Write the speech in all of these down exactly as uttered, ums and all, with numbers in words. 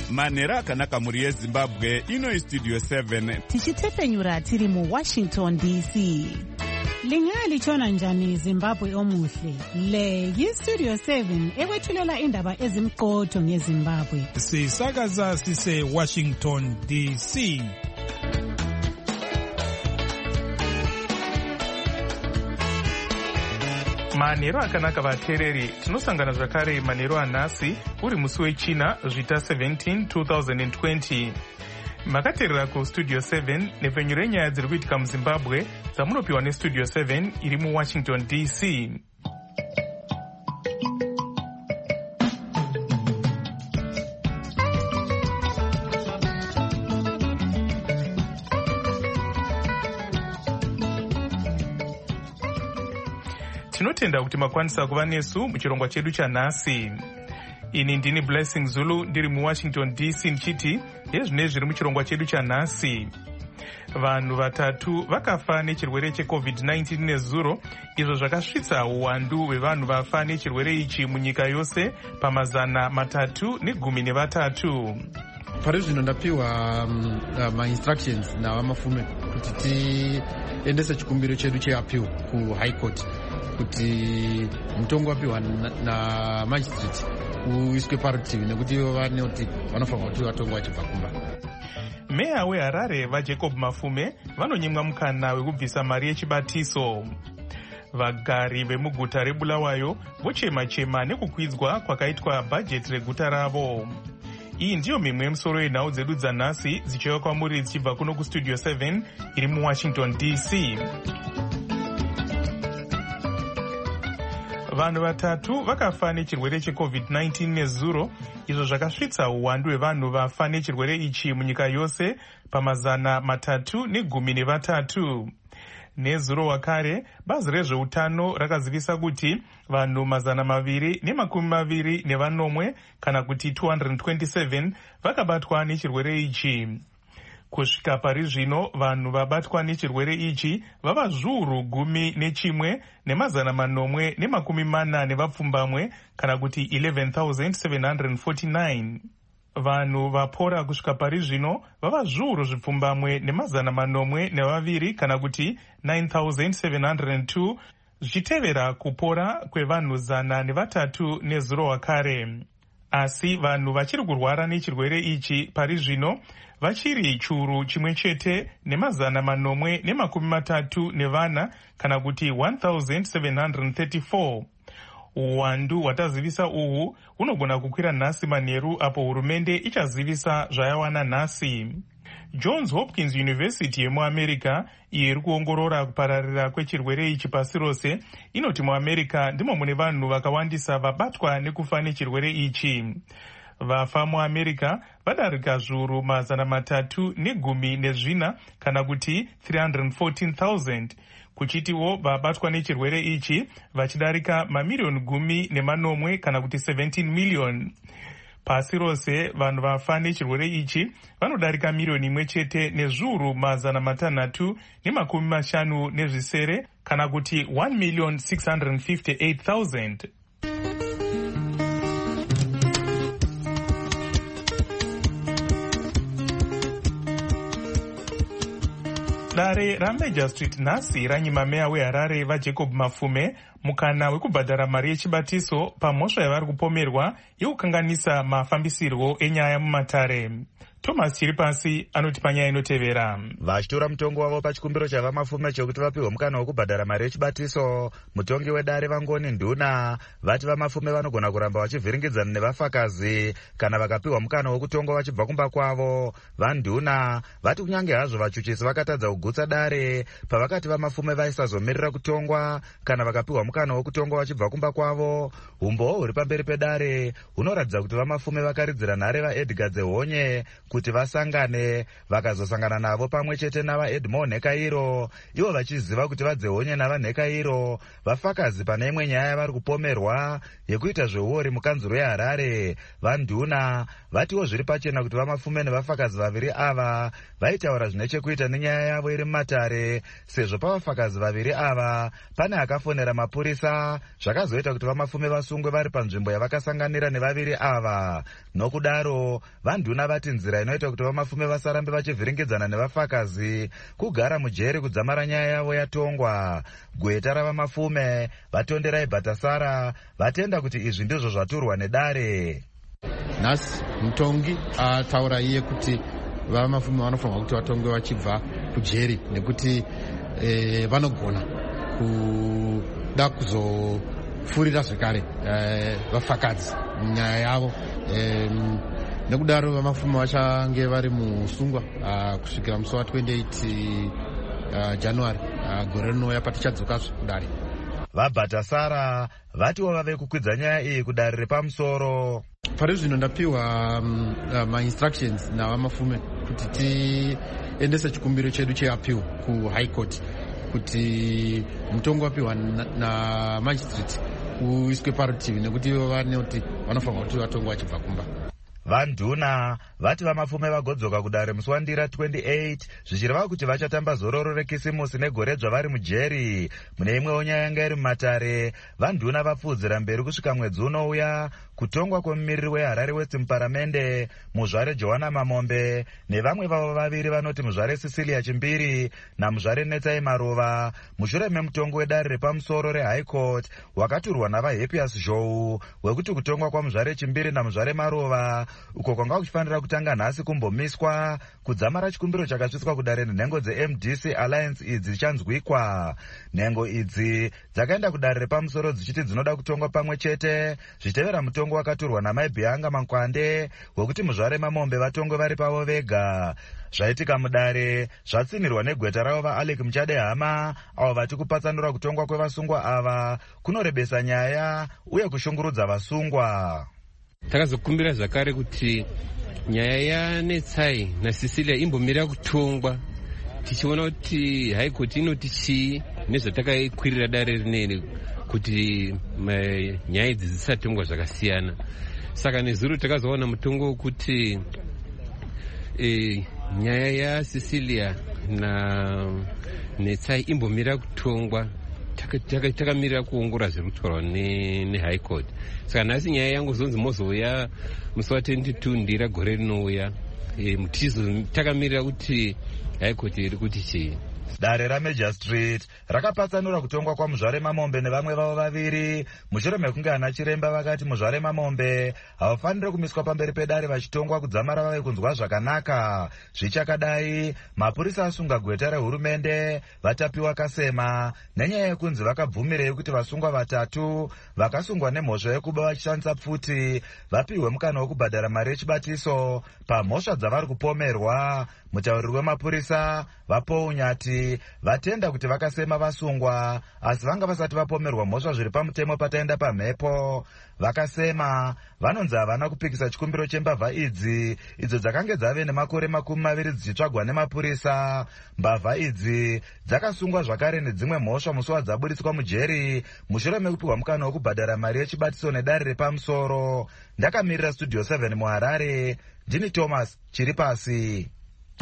manhero akanaka mhuri yezimbabwe. Ino istudio seven tichitefenyura tiri muwashington D C. Lingalitshona njani Zimbabwe omuhle? Le yistudio seven ekwethulela indaba ezimqotho ngeZimbabwe. Sisakaza sise Washington D C. Manhero akanaka vateereri, tinosangana zvakare manhero anhasi uri musi wechina zvita seventeen twenty twenty. Makateerera kustudio seven nepfenyuro yenyaya dziri kuitika muZimbabwe dzamunopiwa nestudio seven iri muWashington D C. Tinotenda kuti makwanisa kuva nesu muchirongwa chedu chanhasi. Ini ndini Blessing Zulu ndiri muWashington D C ndichiti yezvine zviri muchirongwa chedu chanhasi. Vanhu vatatu vakafa nechirwere checovid nineteen nezuro, izvo zvakasvitsa uwandu hwevanhu vafa nechirwere ichi munyika yose pamazana matatu negumi nevatatu. Pari zvino ndapiwa um, uh, ma-instructions navamafume kuti tiendese chikumbiro chedu cheappeal ku High Court kuti mutongo wapiwa na magistrate uiswe parutivi nekuti ivo vane kuti vanofanirwa kuti vatongo vachibva kumba. Meya weHarare vaJacob Mafume vanonyimwa mukana wekubvisa mari yechibatiso. Vagari vemuguta reBulawayo vochema-chema nekukwidzwa kwakaitwa bhajeti reguta ravo. Iyi ndiyo mimwe yemusoro yenhau dzedu dzanhasi dzichiuya kwamuri dzichibva kuno kustudio seven iri muWashington D C. Vanhu vatatu vakafa nechirwere checovid nineteen nezuro, izvo zvakasvitsa uwandu hwevanhu vafa nechirwere ichi munyika yose pamazana matatu negumi nevatatu. Nezuro wakare, bazi rezveutano rakazivisa kuti vanhu mazana maviri nemakumi maviri nevanomwe kana kuti two hundred twenty-seven vakabatwa nechirwere ichi. Kusvika pari zvino vanhu vabatwa nechirwere ichi vava zviuru gumi nechimwe nemazana manomwe nemakumi mana nevapfumbamwe kana kuti eleven thousand seven hundred forty-nine. Vanhu vapora kusvika pari zvino vava zviuru zvipfumbamwe nemazana manomwe nevaviri kana kuti nine thousand seven hundred two, zvichitevera kupora kwevanhu zana nevatatu nezuro wakare. Asi vanhu vachiri kurwara nechirwere ichi pari zvino vachiri churu chimwe chete nemazana manomwe nemakumi matatu nevana kana kuti one thousand seven hundred thirty-four. Uwandu hwatazivisa uhu hunogona kukwira nhasi manheru apo hurumende ichazivisa zvayawana nhasi. Johns Hopkins University yemuAmerica iyo iri kuongorora kupararira kwechirwere ichi pasi rose inoti muAmerica ndimo mune vanhu vakawandisa vabatwa nekufa nechirwere ichi. Vafa muAmerica vadarika zviuru mazana matatu negumi nezvina kana kuti three hundred fourteen thousand. Kuchitiwo vabatwa nechirwere ichi vachidarika mamiliyoni gumi nemanomwe kana kuti seventeen million. Pasi rose vanhu vafa nechirwere ichi vanodarika miliyoni imwe chete nezviuru mazana matanhatu nemakumi mashanu nezvisere kana kuti one million six hundred fifty-eight thousand. Dare raMajor Street nhasi ranyima meya weHarare vaJacob Mafume mukana wekubhadhara mari yechibatiso pamhosva yavari kupomerwa yekukanganisa mafambisirwo enyaya mumatare. Thomas Chiripasi anoti panyaya inotevera. Vachitora mutongo wavo pachikumbiro chavamafume chokuti vapiwe mukana wekubhadhara mari yechibatiso, mutongi wedare vangoni nduna vati vamafume vanogona kuramba vachivhiringidzana nevafakazi kana vakapiwa mukana wekutongwa vachibva kumba kwavo. Vanduna vati kunyange hazvo vachuchisi vakatadza kugutsa dare pavakati vamafume vaisazomirira kutongwa kana vakapiwa mukana wekutongwa vachibva kumba kwavo. Umbowo huri pamberi pedare hunoratidza kuti vamafume vakaridzira nhare vaEdgar Dzehonye kuti vasangane vakazosangana navo pamwe chete navaEdmond Nhekairo, ivo vachiziva kuti vadzehonye navanhekairo vafakazi pane imwe nyaya vari kupomerwa yekuita zveuori mukanzuro yeHarare. Vanduna vatiwo zviri pachena kuti vamafume nevafakazi vaviri ava vaitaura zvine chekuita nenyaya yavo iri mumatare, sezvo pavafakazi vaviri ava pane akafonera mapurisa zvakazoita kuti vamafume vasungwe vari panzvimbo yavakasanganira nevaviri ava. Nokudaro vanduna vati nzira inoita kuti vamafume vasarambe vachivhiringidzana nevafakazi kugara mujeri kudzamara nyaya yavo yatongwa. Gweta ravamafume vatonderai Bhatasara vatenda kuti izvi ndizvo zvaturwa nedare. Nhasi mutongi ataura iye kuti vamafume vanofanirwa kuti vatongwe vachibva kujeri nekuti eh, vanogona kuda kuzofurira zvekare eh, vafakadzi munyaya yavo. eh, nekudaro vamafume vachange vari musungwa uh, kusvikira musi wa twenty-eight uh, January uh, gore rinouya patichadzokazve kudare. VaBhatasara vatiwo vave kukwidza nyaya iyi kudare repamusoro. Pari zvino ndapiwa um, uh, ma-instructions navamafume kuti tiendese chikumbiro chedu cheappeal ku High Court kuti mutongo wapiwa na, na magistrate uiswe parutivi nekuti ivo vanoti vanofanirwa kuti vatongwa vachibva kumba. Vanduna vati vamafume vagodzoka kudare musi wandira twenty-eight zvichireva kuti vachatamba zororo rekisimusi negoredzva vari mujeri. Mune imwewo nyaya yanga iri mumatare, vanduna vapfuudzira mberi kusvika mwedzi unouya kutongwa kwemumiriri weHarare West muparamende muzvare Johanna Mamombe nevamwe vavo vaviri vanoti muzvare Cecilia Chimbiri namuzvare Netsai Maruva mushure memutongo wedare repamusoro reHigh Court wakaturwa navaHappiest Zhou wekuti kutongwa kwamuzvare Chimbiri namuzvare Maruva uko kwanga kuchifanira kutanga nhasi kumbomiswa kudzamara chikumbiro chakasvitswa kudare nenhengo dze-M D C Alliance idzi dzichanzwikwa. Nhengo idzi dzakaenda kudare repamusoro dzichiti dzinoda kutongwa pamwe chete zvichitevera mutongo wakaturwa naMai Bianga Mankwande wekuti muzvare Mamombe vatongwe vari pavo vega. Zvaitika mudare zvatsimirwa negweta ravo vaAlec Muchadehama avo vati kupatsanura kutongwa kwevasungwa ava kunorebesa nyaya uye kushungurudza vasungwa. Takazokumbira zvakare kuti nyaya yaNetsai naCecilia imbomira kutongwa tichiona kuti High Court inoti chii nezvatakakwirira dare rineri kuti nyaya idzi dzisatongwa zvakasiyana. Saka nezuro takazoona mutongo wekuti e, nyaya yaCecilia na Netsai imbomira kutongwa takamirira kuongora zviri kutaurwa neHigh Court. Saka nhasi nyaya yangu zonzi mozouya musi wa twenty-two ndira gore rinouya e, mutizo takamirira kuti High Court iri kuti chii. Dare raMajor Street rakapatsanura kutongwa kwamuzvare Mamombe nevamwe vavo vaviri mushure mekunge ana chiremba vakati muzvare Mamombe havafaniri kumiswa pamberi pedare vachitongwa kudzamara vave kunzwa zvakanaka. Zvichakadai mapurisa asunga gweta rehurumende vatapiwa kasema nenyaya yekunzi vakabvumirei kuti vasungwa vatatu vakasungwa nemhosva yekuba vachishandisa pfuti vapiwe mukana wekubhadhara mari yechibatiso pamhosva dzavari kupomerwa. Mutauriri wemapurisa vaPaul Nyati vatenda kuti vakasema vasungwa asi vanga vasati vapomerwa mhosva zviri pamutemo pataenda pamhepo. Vakasema vanonzi havana kupikisa chikumbiro chembavha idzi idzo dzakange dzave nemakore makumi maviri dzichitsvagwa nemapurisa. Mbavha idzi dzakasungwa zvakare nedzimwe mhosva musi wadzaburitswa mujeri mushure mekupiwa mukana wekubhadhara mari yechibatiso nedare repamusoro. Ndakamirira Studio seven muHarare, ndini Thomas Chiripasi.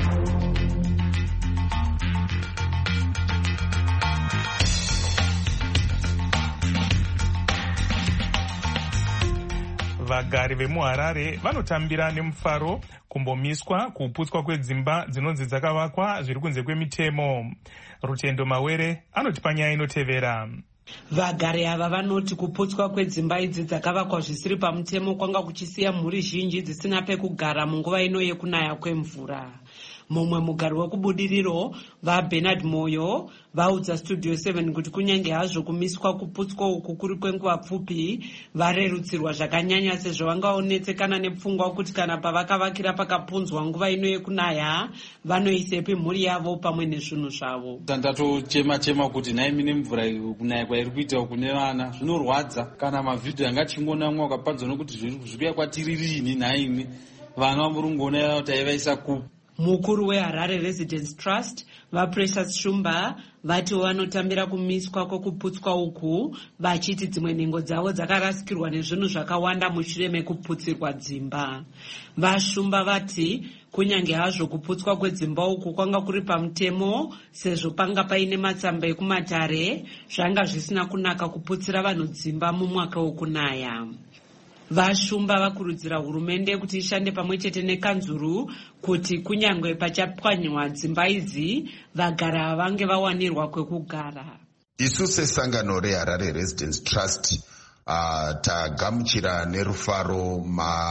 Vagari vemuHarare vanotambira nemufaro kumbomiswa kuputswa kwedzimba dzinonzi dzakavakwa zviri kunze kwemitemo. Rutendo Mawere anotipa nyaya inotevera. Vagari ava vanoti kuputswa kwedzimba idzi dzakavakwa zvisiri pamutemo kwanga kuchisiya mhuri zhinji dzisina pekugara munguva ino yekunaya kwemvura. Mumwe mugari wekubudiriro vaBernard Moyo vaudza Studio seven kuti kunyange hazvo kumiswa kuputswa uku kuri kwenguva pfupi varerutsirwa zvakanyanya sezvo vangaonetsekana nepfungwa kuti kana pavakavakira pakapunzwa nguva ino yekunaya vanoisepi mhuri yavo pamwe nezvinhu zvavo. Ndatochema chema kuti nhai mine mvura kunaya kwairi kuita kune vana zvinorwadza. Kana mavhidhiyo anga chingonamwa ukapanzwa nokuti zviri kuya kwatiri rini nhaimi vana vamurungona kuti aivaisa kupi. Mukuru weHarare Residence Trust vaPrecious Shumba vatiwo vanotambira kumiswa kwekuputswa uku, vachiti dzimwe nhengo dzavo dzakarasikirwa nezvinhu zvakawanda mushure mekuputsirwa dzimba. VaShumba vati kunyange hazvo kuputswa kwedzimba uku kwanga kuri pamutemo sezvo panga paine matsamba ekumatare, zvanga zvisina kunaka kuputsira vanhu dzimba mumwaka wokunaya. VaShumba vakurudzira hurumende kuti ishande pamwe chete nekanzuru kuti kunyange pachapwanywa dzimba idzi vagara vange vawanirwa kwekugara. Isu sesangano reHarare Residence Trust uh, tagamuchira nerufaro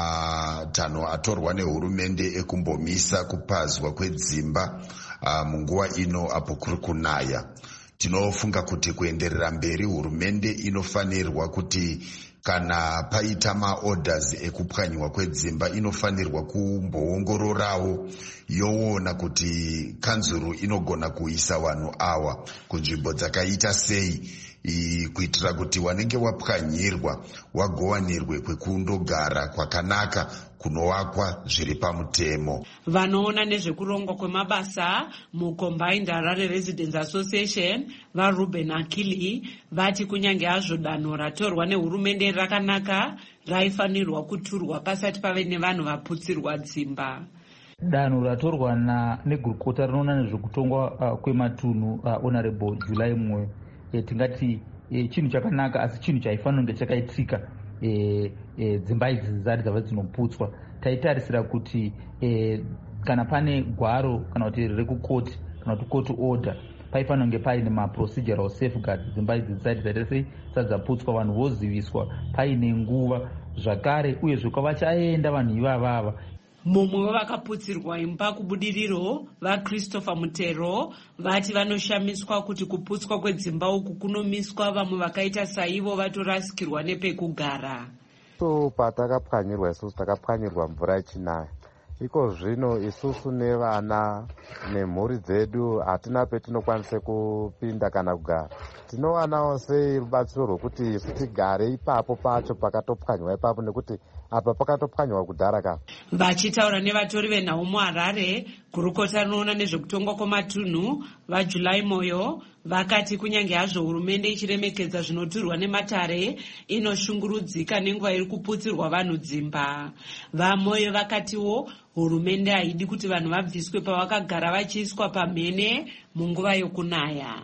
matanho atorwa nehurumende ekumbomisa kupazwa kwedzimba uh, munguva ino apo kuri kunaya. Tinofunga kuti kuenderera mberi hurumende inofanirwa kuti kana paita maorders ekupwanyiwa kwedzimba inofanirwa kumboongororawo yoona kuti kanzuru inogona kuisa vanhu awa kunzvimbo dzakaita sei, kuitira kuti wanenge wapwanyirwa wagowanirwe kwekundogara kwakanaka kunovakwa zviri pamutemo. Vanoona nezvekurongwa kwemabasa muCombined Harare Residence Association vaRuben Akili vati kunyange hazvo danho ratorwa nehurumende rakanaka, raifanirwa kuturwa pasati pave nevanhu vaputsirwa dzimba. Danho ratorwa negurukota rinoona nezvekutongwa uh, kwematunhu uh, Honorable July Mwe e, tingati e, chinhu chakanaka, asi chinhu chaifanira kunge chakaitika e, e, dzimba idzi dzisati dzava dzinoputswa. Taitarisira kuti e, kana pane gwaro kana kuti rekukoti kana kuti court order paifanira kunge paine maprocedural safeguards. Dzimba idzi dzisati dzaita sei dzisati dzaputswa, vanhu voziviswa paine nguva zvakare, uyezve kwavachaenda vanhu ivavava. Mumwe wavakaputsirwa imba kubudiriro vaChristopher Mutero vati vanoshamiswa kuti kuputswa kwedzimba uku kunomiswa vamwe vakaita saivo vatorasikirwa nepekugara. So patakapwanyirwa isusu takapwanyirwa mvura ichinaya. Iko zvino isusu nevana nemhuri dzedu hatina petinokwanisa kupinda kana kugara. Tinowanawo sei rubatsiro rwokuti isu tigare ipapo pacho pakatopwanywa ipapo, nekuti apa pakatopwanywa kudhara ka. Vachitaura nevatori venhau muHarare, gurukota rinoona nezvekutongwa kwematunhu vaJuly Moyo vakati kunyange hazvo hurumende ichiremekedza zvinoturwa nematare, inoshungurudzika nenguva iri kuputsirwa vanhu dzimba. VaMoyo vakatiwo hurumende haidi kuti vanhu vabviswe pavakagara vachiiswa pamhene munguva yokunaya.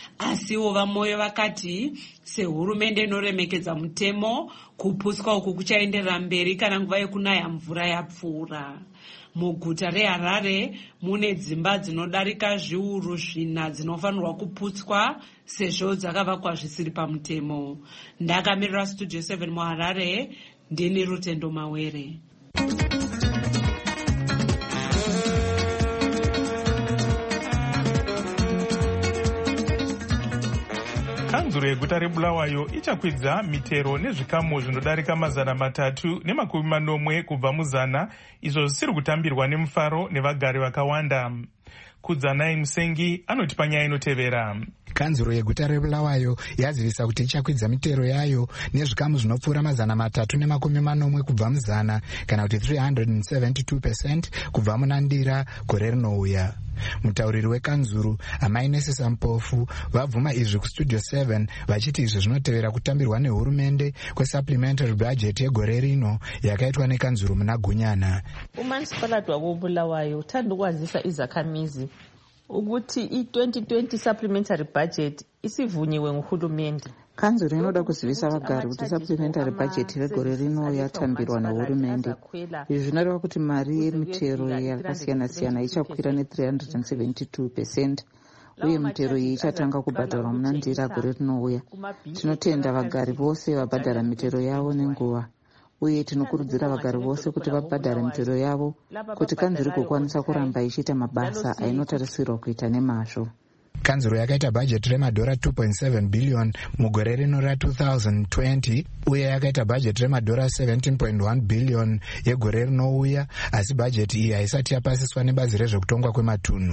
Asiwo vaMoyo vakati sehurumende inoremekedza mutemo, kuputswa uku kuchaenderera mberi kana nguva yokunaya mvura yapfuura. Muguta reHarare mune dzimba dzinodarika zviuru zvina dzinofanirwa kuputswa sezvo dzakavakwa zvisiri pamutemo. Ndakamirira Studio seven muHarare, ndini Rutendo Mawere. Kanzuro yeguta reBulawayo ichakwidza mitero nezvikamu zvinodarika mazana matatu nemakumi manomwe kubva muzana, izvo zvisiri kutambirwa nemufaro nevagari vakawanda. Kudzanai Musengi anoti panyaya inotevera. Kanzuro yeguta reBulawayo yazivisa kuti ichakwidza mitero yayo nezvikamu zvinopfuura mazana matatu nemakumi manomwe kubva muzana, kana kuti three hundred seventy-two percent kubva munandira gore rinouya. Mutauriri wekanzuru Amainesi Sampofu vabvuma izvi kuStudio seven vachiti izvi zvinotevera kutambirwa nehurumende kwesupplementary budget yegore rino yakaitwa nekanzuru muna Gunyana. Umunisipalathi wakoBulawayo uthanda ukwazisa izakhamizi ukuthi i-twenty twenty supplementary budget isivunyiwe nguhulumende. Kanzuro inoda kuzivisa vagari kuti supplementary budget regore rino yatambirwa nehurumende. Izvi zvinoreva kuti mari yemitero yakasiyana siyana ichakwira ne three hundred seventy-two percent, uye mitero iyi ichatanga kubhadharwa muna ndira gore rinouya. Tinotenda vagari vose vabhadhara mitero yavo nenguva, uye tinokurudzira vagari vose kuti vabhadhare mitero yavo kuti kanzuro igokwanisa kuramba ichiita mabasa ainotarisirwa kuita nemazvo. Kanzuro yakaita bajeti remadhora two point seven billion mugore rino ra two thousand twenty, uye yakaita bajeti remadhora seventeen point one billion yegore rinouya, asi bajeti iyi haisati yapasiswa nebazi rezvekutongwa kwematunhu.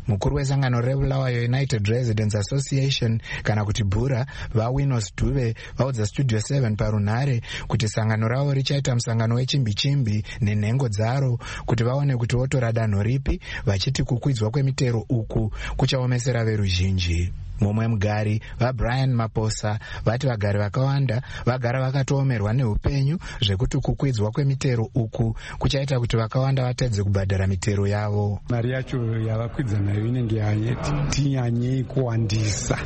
Mukuru wesangano reBulawayo United Residents Association kana kuti Bura vaWinos Dube vaudza Studio seven parunhare kuti sangano ravo richaita musangano wechimbi-chimbi nenhengo dzaro kuti vaone kuti votora danho ripi, vachiti kukwidzwa kwemitero uku kuchaomesera veruzhinji. Mumwe mugari vaBrian Maposa vati vagari vakawanda vagara vakatoomerwa neupenyu zvekuti kukwidzwa kwemitero uku kuchaita kuti vakawanda vatadze kubhadhara mitero yavo. Mari yacho yavakwidza nayo inenge yanyeti nyanyei kuwandisa.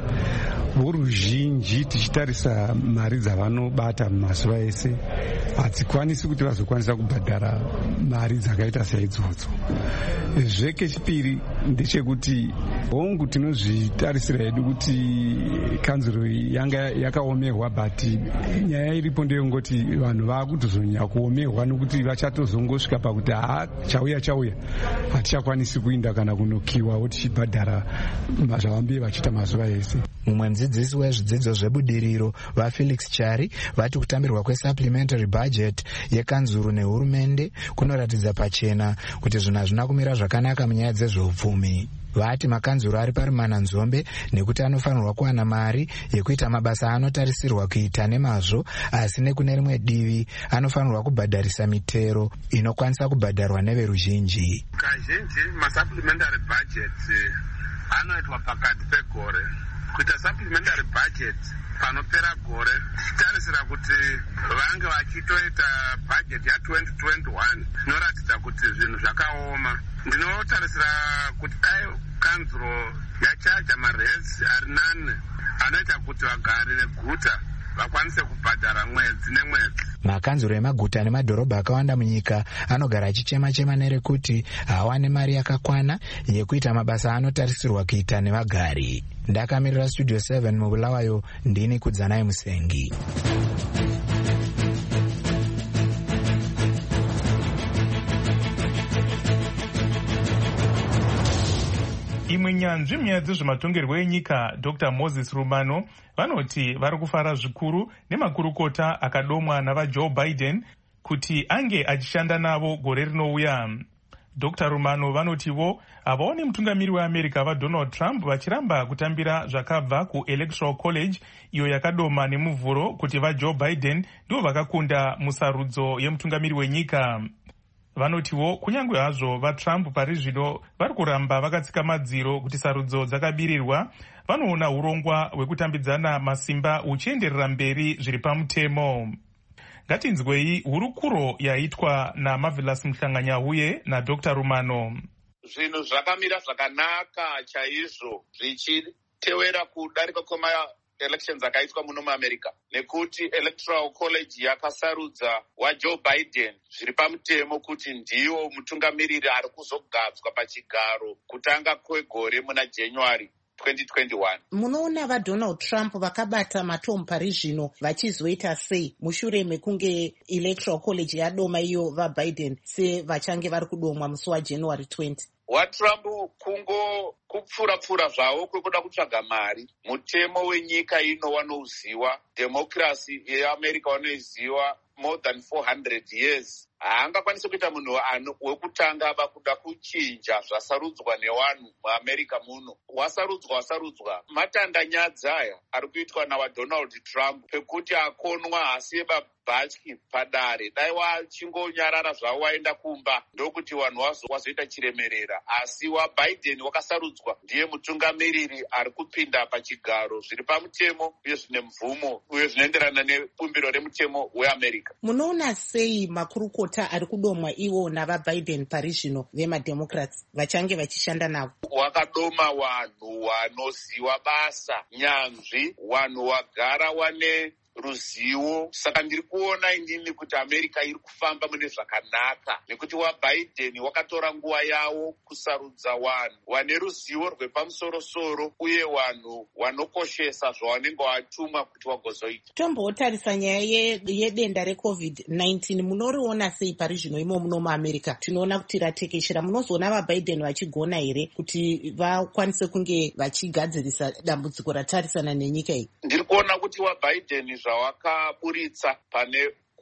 Voruzhinji tichitarisa mari dzavanobata mumazuva ese hadzikwanisi kuti vazokwanisa kubhadhara mari dzakaita saidzodzo. Zvekechipiri ndechekuti hongu tinozvitarisira hedu kuti kanzuro yanga yakaomerwa, but nyaya iripo ndeyongoti vanhu vaakutozonyanya kuomerwa nokuti vachatozongosvika pakuti ha chauya chauya hatichakwanisi kuinda kana kunokiwawo tichibhadhara zvavambiye vachiita mazuva ese. Mumwe mudzidzisi wezvidzidzo zvebudiriro vaFelix Chari vati kutambirwa kwesupplementary budget yekanzuru nehurumende kunoratidza pachena kuti zvinhu hazvina kumira zvakanaka munyaya dzezveupfumi. Vati makanzuru ari parimana nzombe nekuti anofanirwa kuwana mari yekuita mabasa anotarisirwa kuita nemazvo, asi nekune rimwe divi anofanirwa kubhadharisa mitero inokwanisa kubhadharwa neveruzhinji. Kazhinji masupplementary budget anoitwa pakati pegore. Kuita supplementary budget panopera gore tichitarisira kuti vange vachitoita budget ya twenty twenty-one zvinoratidza kuti zvinhu zvakaoma. Ndinotarisira kuti dai kanzuro yachaja maresi ari nane anoita kuti vagari veguta vakwanise kubhadhara mwedzi nemwedzi. Makanzuro emaguta nemadhorobha akawanda munyika anogara achichema-chema nerekuti hawane mari yakakwana yekuita mabasa anotarisirwa kuita nevagari. Ndakamirira Studio seven muBulawayo, ndini Kudzanai Musengi. Imwe nyanzvi munyaya dzezvematongerwo enyika Doctor Moses Rumano vanoti vari kufara zvikuru nemakurukota akadomwa navaJoe Biden kuti ange achishanda navo gore rinouya. Doctor Rumano vanotivo havaoni mutungamiri weAmerica vaDonald Trump vachiramba kutambira zvakabva kuElectoral College iyo yakadoma nemuvhuro kuti vaJoe Biden ndivo vakakunda musarudzo yemutungamiri wenyika. Vanotiwo kunyange hazvo vaTrump pari zvino vari kuramba vakatsika madziro kuti sarudzo dzakabirirwa, vanoona urongwa hwekutambidzana masimba huchienderera mberi zviri pamutemo. Ngatinzwei hurukuro yaitwa naMarvelous Mhlanganyauye naDr Rumano. Zvinhu zvakamira zvakanaka chaizvo zvichitewera kudarika kwema elections akaitwa muno muAmerica, nekuti Electoral College yakasarudza waJoe Biden zviri pamutemo kuti ndiwo mutungamiriri ari kuzogadzwa pachigaro kutanga kwegore muna January twenty twenty-one. Munoona vaDonald Trump vakabata matomu pari zvino vachizoita sei mushure mekunge Electoral College yadoma iyo vaBiden se vachange vari kudomwa musi waJanuary twentieth? WaTrump kungo kupfura-pfura zvavo kwekuda kutsvaga mari. Mutemo wenyika ino wanouziwa, democracy yeAmerica wanoiziwa more than four hundred years. Haangakwanisi kuita munhu wekutanga ava kuda kuchinja zvasarudzwa nevanhu muAmerica muno. Wasarudzwa wasarudzwa. Matandanyadza aya ari kuitwa nawaDonald Trump pekuti akonwa asi bhatyi padare. Dai wachingonyarara zvavo waenda kumba ndokuti vanhu wazoita chiremerera. Asi waBiden wakasarudzwa ndiye mutungamiriri ari kupinda pachigaro zviri pamutemo uye zvine mvumo uye zvinoenderana nebumbiro remutemo weAmerica. Munoona sei makurukota ari kudomwa ivo navaBiden pari zvino vemademocrats vachange vachishanda navo? Wakadoma vanhu vanoziva basa, nyanzvi, vanhu vagara wane ruzivo. Saka ndiri kuona inini kuti America iri kufamba mune zvakanaka nekuti waBiden wakatora nguva yavo kusarudza vanhu vane ruzivo rwepamusoro-soro uye vanhu vanokoshesa zvavanenge vatumwa kuti vagozoita. Tombotarisa nyaya yedenda reCovid nineteen munoriona sei pari zvino imo muno muAmerica? Tinoona kuti ratekeshera. Munozoona vaBiden vachigona here kuti vakwanise kunge vachigadzirisa dambudziko ratarisana nenyika iyi? Ndiri kuona kuti waBiden zvawakaburitsa pane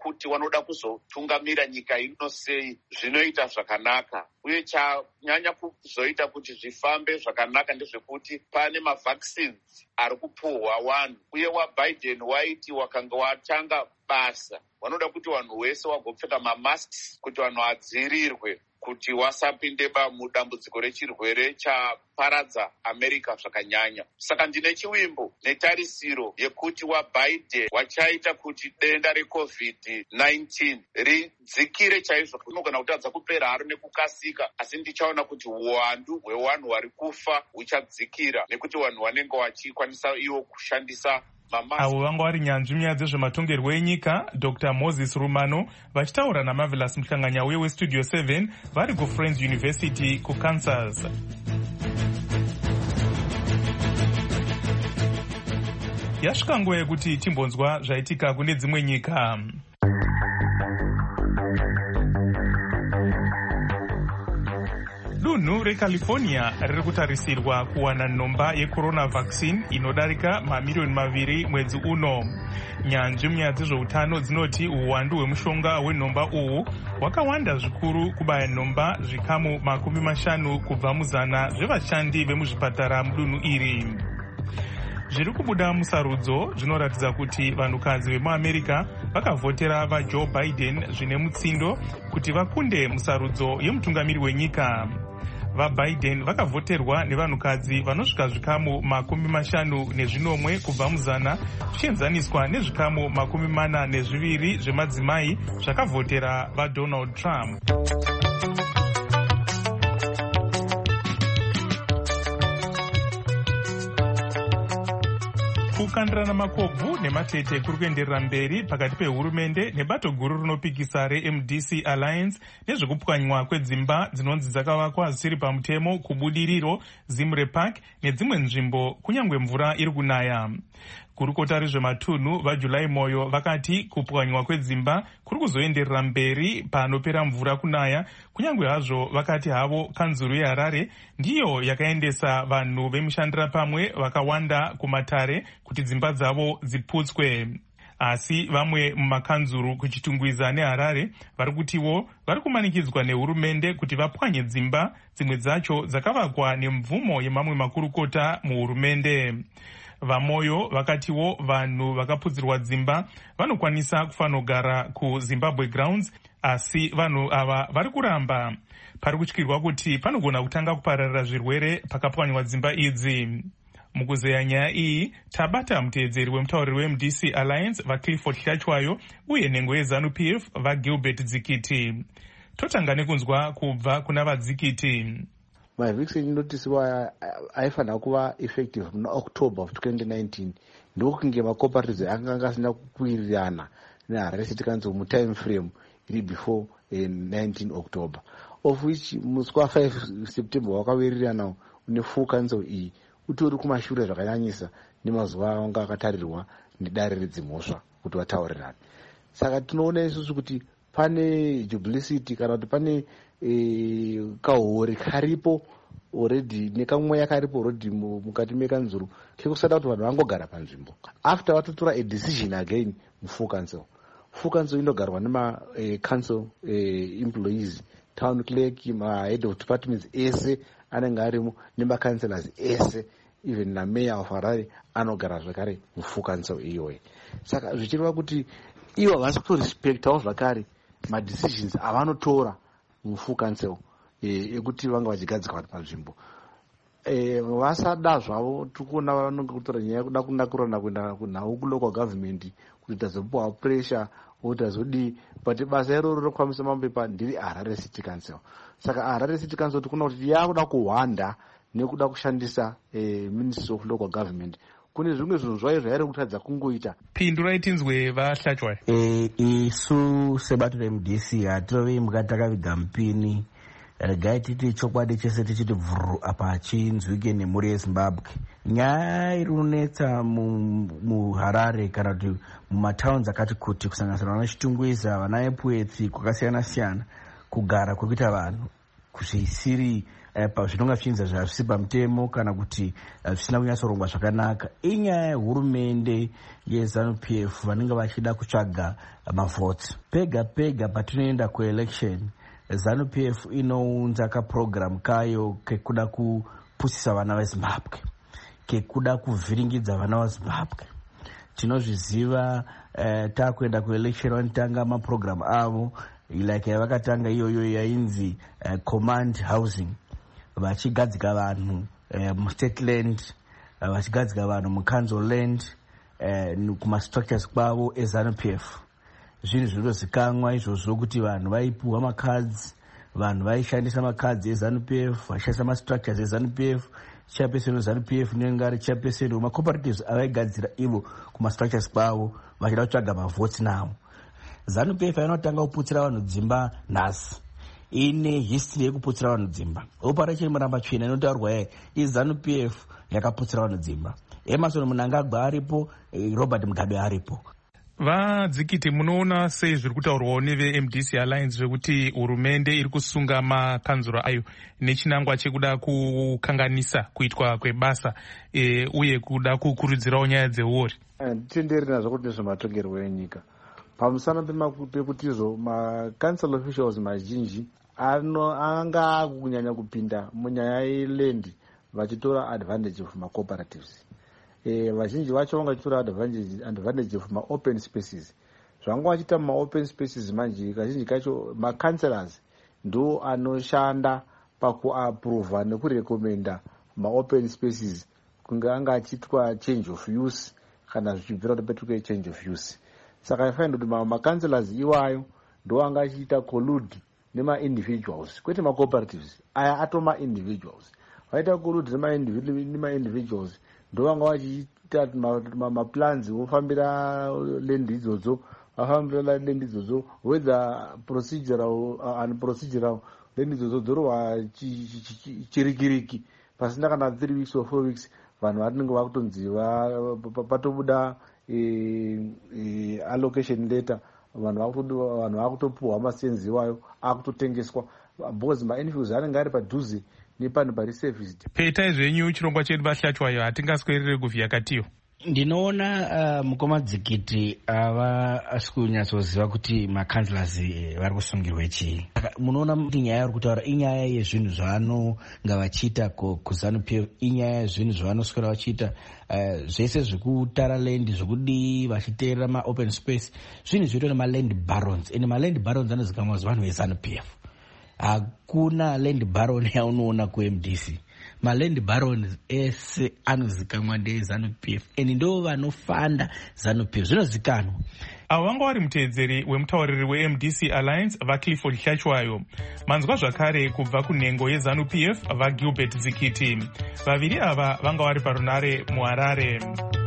kuti vanoda kuzotungamira nyika ino sei zvinoita zvakanaka. Uye chanyanya kuzoita kuti zvifambe zvakanaka ndezvekuti pane mavaccines ari kupuhwa vanhu, uye waBiden waiti wakanga watanga basa vanoda kuti vanhu vese vagopfeka mamasks kuti vanhu vadzivirirwe kuti wasapinde mudambudziko rechirwere chaparadza America zvakanyanya. Saka ndine chivimbo netarisiro yekuti waBiden wachaita kuti denda recovid nineteen ridzikire chaizvo. Unogona kutadza kupera haro nekukasika, asi ndichaona kuti uwandu hwevanhu vari kufa huchadzikira nekuti vanhu vanenge vachikwanisa ivo kushandisa avo vanga vari nyanzvi munyaya dzezvematongerwo enyika Doctor Moses Rumano vachitaura naMarvelous Muhlanganya uye westudio seven vari kuFriends University kuKansas. Yasvika nguva yekuti timbonzwa zvaitika kune dzimwe nyika. Dunhu reCalifornia riri kutarisirwa kuwana nhomba yecorona vaccine inodarika mamiliyoni maviri mwedzi uno. Nyanzvi munyaya dzezveutano dzinoti uwandu hwemushonga hwenhomba uhu hwakawanda zvikuru kubaya nhomba zvikamu makumi mashanu kubva muzana zvevashandi vemuzvipatara mudunhu iri. Zviri kubuda musarudzo zvinoratidza kuti vanhukadzi vemuAmerica vakavhotera vaJoe Biden zvine mutsindo kuti vakunde musarudzo yemutungamiri wenyika. VaBiden vakavhoterwa nevanhukadzi vanosvika zvikamu makumi mashanu nezvinomwe kubva muzana zvichienzaniswa nezvikamu makumi mana nezviviri zvemadzimai zvakavhotera vaDonald Trump. Kukandirana makobvu nematete kuri kuenderera mberi pakati pehurumende nebato guru rinopikisa reM D C Alliance nezvekupwanywa kwedzimba dzinonzi dzakavakwa zvisiri pamutemo kubudiriro, Zimre Park nedzimwe nzvimbo kunyange mvura iri kunaya. Kurukota rezvematunhu vaJulai Moyo vakati kupwanywa kwedzimba kuri kuzoenderera mberi panopera mvura kunaya, kunyange hazvo vakati havo kanzuru yeHarare ndiyo yakaendesa vanhu vemushandira pamwe vakawanda kumatare kuti dzimba dzavo dziputswe. Asi vamwe mumakanzuru kuchitungwiza neHarare vari kutiwo vari kumanikidzwa nehurumende kuti vapwanye dzimba dzimwe dzacho dzakavakwa nemvumo yemamwe makurukota muhurumende. VaMoyo vakatiwo vanhu vakaputsirwa dzimba vanokwanisa kufanogara kuZimbabwe Grounds, asi vanhu ava vari kuramba. Pari kutyirwa kuti panogona kutanga kupararira zvirwere pakapwanywa dzimba idzi. Mukuzeya nyaya iyi tabata muteedzeri wemutauriri weM D C Alliance vaClifford Hlachwayo uye nhengo yeZanu-P F vaGilbert Dzikiti. Totanga nekunzwa kubva kuna vaDzikiti. Mavhikisini inotisiwa aifanira kuva effective muna October of twenty nineteen ndokunge macooperatives akanga asina kukwirirana neHarare City Council mutime frame iri before eh, nineteen October, of which musi wa five September wakawirirana une full council iyi utori kumashure zvakanyanyisa nemazuva anga akatarirwa nedare redzimhosva kuti vataurirane. Saka tinoona isusu kuti pane jubilicity kana kuti pane e, kahori karipo already nekamweya karipo already mukati mekanzuru kekusada kuti vanhu vangogara panzvimbo after vatotora a decision again mufull council. Full council inogarwa nema e, council e, employees, town clerk, ma head of departments ese anenge arimo nemacancelors ese, even na mayor of Harare anogara zvakare mufull council iyoyi. Saka zvichireva kuti ivo havasi kutorespectawo zvakare madecisions avanotora mufull council ekuti vanga vachigadzika vari panzvimbo. Vasada zvavo tikuona vanonge kutora nyaya yekuda kunakurana kuenda kunhau kulocal government kuti tazopuwa pressure kuti tazodii, but basa iroro rokufambisa mapepa ndiri Harare City Council. Saka Harare City Council tikuona kuti yakuda kuhwanda nekuda kushandisa Ministry of Local Government. Kune zvimwe zvinhu zvayo zvairi kutadza kungoita. Pindura itinzwe vaHlachwayo. Isu sebato reM D C hatirovi mukati takaviga mupini. Regai titi chokwadi chese tichiti bvuru apa chinzwike nemhuri yeZimbabwe. Nyaya iri kunetsa muHarare kana kuti mumataundi akati kuti kusanganisira vana Chitungwiza, vana Epwetsi kwakasiyana siyana, kugara kwekuita vanhu kuzvisiri zvinonga zvichinzi zvazvisi pamutemo kana kuti zvisina kunyatsorongwa zvakanaka inyaya yehurumende yeZANU P F vanenge vachida kutsvaga mavhoti. Pega pega patinoenda kuelection ZANU P F inounza kaprogramu kayo kekuda kupusisa vana veZimbabwe, kekuda kuvhiringidza vana veZimbabwe. Tinozviziva uh, takuenda kuelection vanotanga maprogramu avo like yavakatanga iyoyo yainzi uh, command housing, vachigadzika vanhu uh, mustate land, uh, vachigadzika vanhu mucouncil land, uh, kumastructures kwavo eZANU P F. Zvinhu zvinozikanwa izvozvo kuti vanhu vaipuwa makadzi, vanhu vaishandisa makadzi eZANU P F, vaishandisa mastructures eZANU P F, chairperson weZANU P F nenga ari chairperson wemacooperatives avaigadzira ivo kumastructures kwavo vachida kutsvaga mavhoti nawo. ZANU P F inotanga kuputsira vanhu dzimba nhasi, ine history yekuputsira vanhu dzimba. Operation Muramba Tsvina inotaurwa ye iZANU P F yakaputsira vanhu dzimba. Emerson Mnangagwa aripo, Robert Mugabe aripo. Vadzikiti, munoona sei zviri kutaurwawo neve-M D C Alliance zvekuti hurumende iri kusunga makanzuro ayo nechinangwa chekuda kukanganisa kuitwa kwebasa e, uye kuda kukurudzirawo nyaya dzeuori? Tenderi nazvo kuti nezvematongerwo enyika pamusana pekuti izvo macouncil officials mazhinji anga akunyanya kupinda munyaya yeland vachitora advantage of macooperatives. Eh, vazhinji vacho vangachitora advantage advantage of maopen spaces. Zvanga vachita maopen spaces manje kazhinji kacho macancelors ndo anoshanda pakuapprova nekurekomenda maopen spaces kunge anga achitwa change of use kana zvichibvira kuti petuke change of use. Saka ifainda kuti macancelors iwayo ndo anga achiita collude nema-individuals kwete macooperatives aya atoma individuals vaita collude nema-individuals ndo vanga vachiita maplans vofambira land idzodzo vafambira land idzodzo whether procedural and procedural land idzodzo dzorwa chirikiriki pasina kana three weeks or four weeks vanhu vatinenge vakutonzi patobuda allocation letter vanhu vakutopuhwa masenzi iwayo akutotengeswa because mainfuse anenge ari padhuze nepano pari serviced. Peitai zvenyu chirongwa chedu Vahlachwayo hatingaswerere kuvhiyakatiyo. Ndinoona uh, mukoma dzikiti havasi kunyatsoziva kuti macancelors vari kusungirwe chii. Munoona kuti nyaya iri kutaura inyaya yezvinhu zvavanonga vachiita kuZANU P F, inyaya yezvinhu zvavanoswera vachiita uh, zvese zvekutara land zvekudii vachiteerera maopen space, zvinhu zvinoitwa nemaland barons, ende maland barons anozikamwa vanhu veZANU P F. Hakuna land baron yaunoona ku-M D C. Maland barons ese anozikamwa ndeZANU P F ende ndo vanofanda ZANU P F, zvinozikanwa. Avo vanga vari mutevedzeri wemutauriri we-M D C Alliance vaClifford Hlachwayo. Manzwa zvakare kubva kunhengo yeZANU P F vaGilbert Dzikiti. Vaviri ava vanga vari parunare muHarare.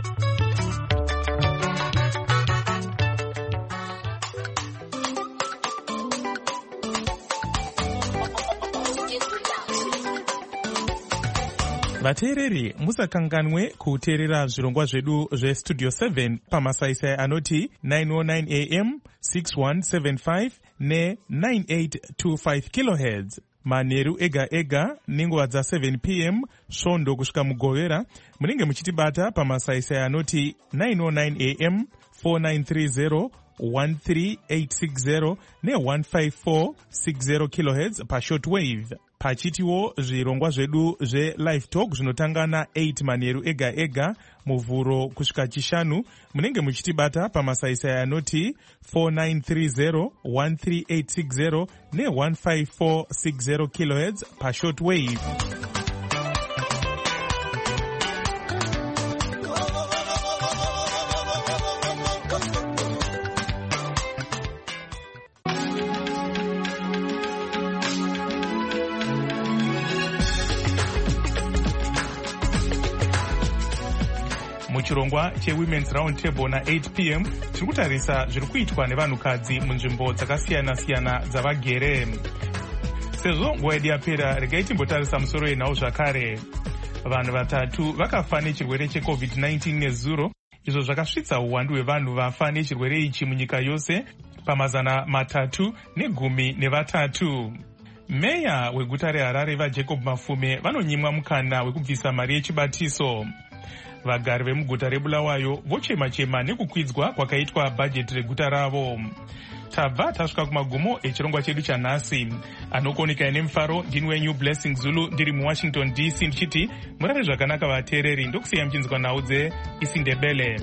Vateereri, musakanganwe kuteerera zvirongwa zvedu zvestudio seven pamasaisai anoti nine oh nine A M, six one seven five ne nine eight two five kilohertz. Manheru ega ega nenguva dza seven P M svondo kusvika mugovera. Munenge muchitibata pamasaisai anoti nine oh nine A M, four nine three zero one three eight six zero ne one five four six zero kilohertz pashortwave. Pachitiwo zvirongwa zvedu zve-live talk zvinotanga na eight manheru ega ega muvhuro kusvika chishanu. Munenge muchitibata pamasaisai anoti four nine three zero one three eight six zero ne one five four six zero kilohertz pashortwave. Muchirongwa cheWomen's Round Table na eight P M tiri kutarisa zviri kuitwa nevanhukadzi munzvimbo dzakasiyana-siyana dzavagere. Sezvo nguva yedu yapera, regai timbotarisa musoro yenhau zvakare. Vanhu vatatu vakafa nechirwere cheCovid nineteen nezuro, izvo zvakasvitsa uwandu hwevanhu vafa nechirwere ichi munyika yose pamazana matatu negumi nevatatu. Meya weguta reHarare vaJacob Mafume vanonyimwa mukana wekubvisa mari yechibatiso. Vagari vemuguta reBulawayo vochema-chema nekukwidzwa kwakaitwa bhajeti reguta ravo. Tabva tasvika kumagumo echirongwa chedu chanhasi. Anokoneka nemufaro ndini wenyu Blessing Zulu ndiri muWashington D C ndichiti murare zvakanaka vateereri, ndokusiya muchinzwa nhau dzeIsindebele.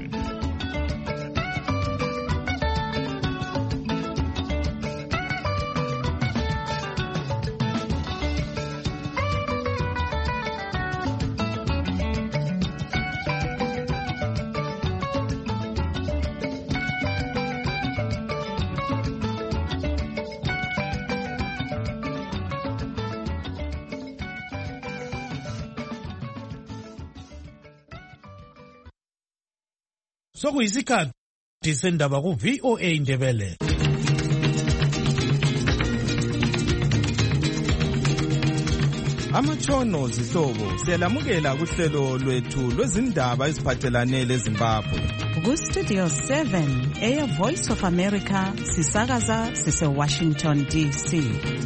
Sokuyisikhathi sendaba ku-V O A Indebele. Amatshono zihlobo siyalamukela kuhlelo lwethu lwezindaba eziphathelane leZimbabwe. Ku-Studio seven eya Voice of America sisakaza sise-Washington D C.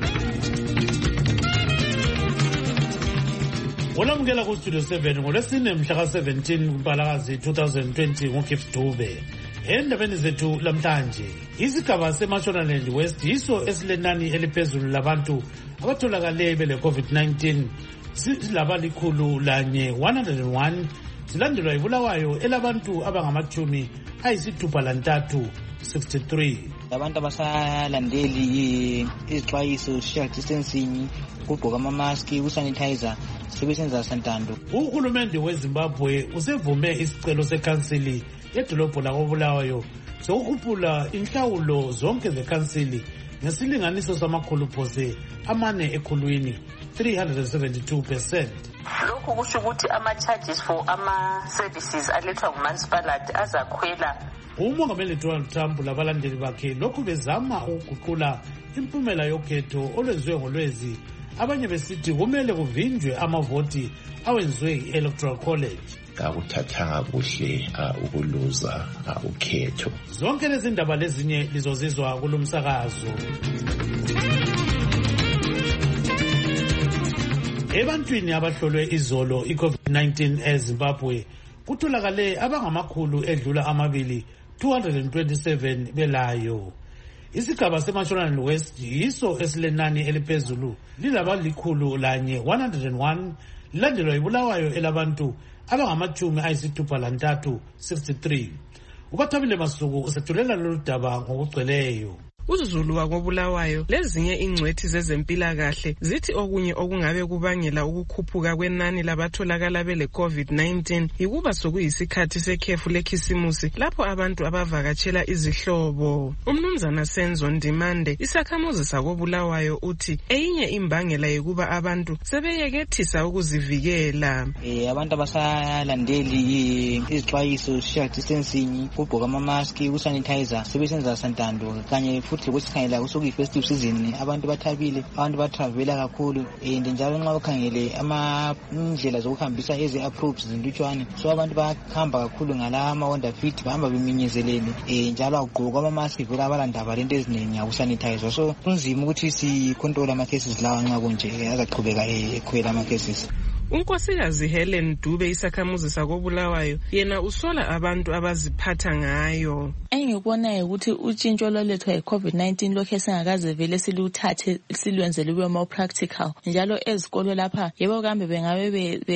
Olamukela ku-Studio seven ngolwesine mhlaka seventeen kuMpalakazi two thousand twenty nguGift Dube. Endabeni zethu lamhlanje, isigaba seMashonaland West yiso esilenani eliphezulu labantu abatholakale bele COVID nineteen silaba likhulu lanye one hundred and one, silandelwa yiBulawayo elabantu abangamachumi ayisithupha lantathu sixty-three. Abantu abasalandeli izixwayiso, social distancing, ukugqoka ama-mask, usanitizer sebesenza santando. Uhulumende weZimbabwe usevume isicelo sekhansili yedolobho lakoBulawayo sokukhuphula inhlawulo zonke zekhansili ngesilinganiso samakhulu phose amane ekhulwini three hundred seventy-two percent. Lokhu kusho ukuthi ama-charges for ama-services alethwa ngumansipalati azakhwela. Umongameli Donald Trump labalandeli bakhe lokhu bezama ukuguqula impumela yokhetho olwenziwe ngolwezi, abanye besithi kumele kuvinjwe amavoti awenziwe i-Electoral College. Kakuthathanga kuhle ukuluza ukhetho. Zonke lezi ndaba lezinye lizozizwa kulomsakazo. Ebantwini abahlolwe izolo i-COVID nineteen eZimbabwe kutholakale abangamakhulu edlula amabili two hundred twenty-seven belayo. Isigaba seMashonaland West yiso esilenani eliphezulu lilaba likhulu lanye one hundred and one, lilandelwa yiBulawayo elabantu abangamachumi ayisithupha lantathu sixty-three. Ubathabile Masuku usethulela lolu daba ngokugcweleyo. UZulu wakoBulawayo lezinye ingcwethi zezempilakahle zithi okunye okungabe kubangela ukukhuphuka kwenani labatholakala bele COVID nineteen yikuba sokuyisikhathi sekhefu lekhisimusi lapho abantu abavakatshela izihlobo. Umnumzana Senzo Ndimande, isakhamuzi sakoBulawayo, uthi eyinye imbangela yikuba abantu sebeyekethisa ukuzivikela. Eh abantu abasalandeli izixwayiso, social distancing, ukugqoka ama-mask, usanitizer sebesenza santando kanye futhi kwesikhangela kusuku festive season abantu bathabile, abantu batravela kakhulu and njalo nxa ukhangele ama indlela zokuhambisa eze approaches zindutshwane, so abantu bahamba kakhulu ngala ama Honda Fit bahamba beminyezelene eh njalo agqoka ama mask vela abalandaba lento eziningi akusanitizer, so kunzima ukuthi si control ama cases lawa nxa kunje azaqhubeka ekhwela ama cases. Unkosikazi Helen Dube, isakhamuzi sakoBulawayo, yena usola abantu abaziphatha ngayo. Engikubonayo ukuthi utshintsho lolethwa yi-COVID nineteen lokho esingakaze vele siluthathe silwenze lube more practical. Njalo ezikolo lapha yebo kambe bengabe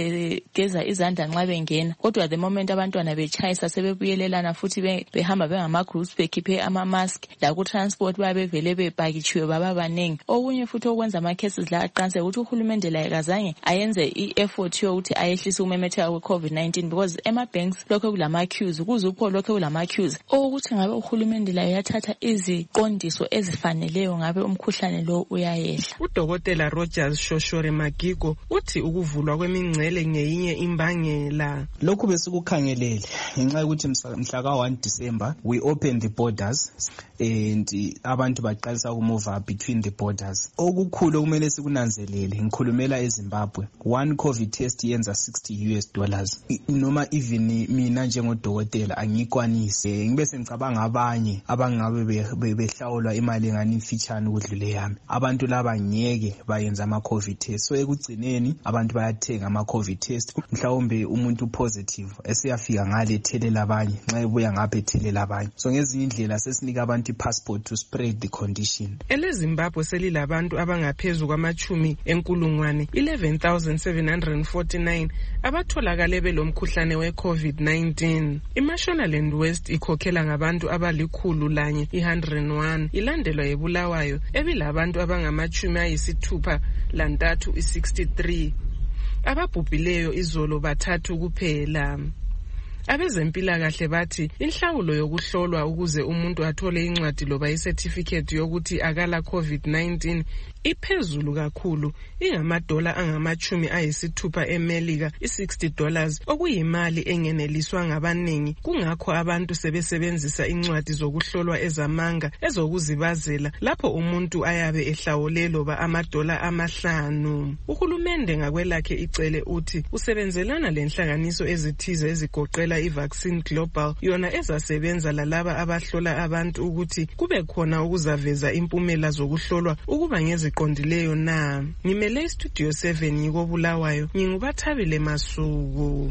begeza izandla nxa bengena, kodwa the moment abantwana betshayisa sebebuyelelana futhi behamba bengama-groups bekhiphe ama-mask, laku-transport babe vele bepakitshiwe baba banengi. Okunye futhi okwenza ama-cases la aqanse ukuthi uhulumende la kazange ayenze i-effort yokuthi ayehlise umemetheka we-COVID nineteen because ema-banks lokho kulama-queues, kuzupho lokho kulama-queues. Ukuthi ngabe uhulumende la yathatha iziqondiso ezifaneleyo ngabe umkhuhlane lo uyayehla. Udokotela Rogers Shoshore Magigo uthi ukuvulwa kwemingcele ngeyinye imbangela. Lokhu besikukhangelele ngenxa yokuthi mhla ka one December we opened the borders and abantu baqalisa ukumove between the borders. Okukhulu kumele sikunanzelele ngikhulumela eZimbabwe, one COVID i-covid test yenza sixty U S dollars. Noma even mina njengodokotela angikwanise ngibe sengicabanga abanye abangabe behlawulwa imali engani imfitshane ukudlule yami. Abantu laba ngeke bayenza ama-covid test. So ekugcineni abantu bayathenga ama-covid test. Mhlawumbe umuntu positive esiyafika ngale ethelela abanye nxa ebuya ngapha ethelela abanye. So ngezinye indlela sesinika abantu i-passport to spread the condition. EleZimbabwe selilabantu abangaphezu kwamachumi enkulungwane eleven thousand seven hundred forty-nine abatholakale belomkhuhlane we-covid nineteen. I-Mashonaland West ikhokhela ngabantu abalikhulu lanye one hundred one, ilandelwa eBulawayo ebilabantu abangamachumi ayisithupha lantathu i-sixty-three. Ababhubhileyo izolo bathathu kuphela. Abezempilakahle bathi inhlawulo yokuhlolwa ukuze umuntu athole incwadi loba icertificate yokuthi akala covid nineteen iphezulu kakhulu, ingamadola angamachumi ayisithupha eMelika, i-sixty dollars, okuyimali engeneliswa ngabaningi. Kungakho abantu sebesebenzisa incwadi zokuhlolwa ezamanga ezokuzibazela lapho umuntu ayabe ehlawule loba amadola amahlanu. Uhulumende ngakwelakhe icele uthi usebenzelana lenhlanganiso ezithize ezigoqela i-Vaccine Global, yona ezasebenza lalaba abahlola abantu ukuthi kube khona ukuzaveza impumela zokuhlolwa ukuba ngeziqondileyo na. Ngimele Studio seven ngikobulawayo, ngingubathabile Masuku.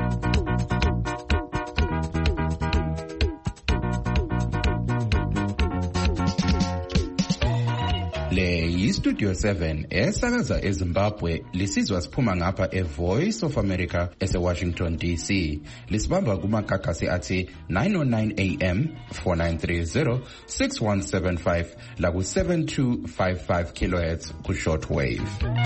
Le yi-Studio seven esakaza eZimbabwe, lisizwa siphuma ngapha e-Voice of America ese-Washington D C. Lisibamba kumakakasi athi nine oh nine A M, four nine three zero, six one seven five la ku seven two five five kilohertz ku shortwave.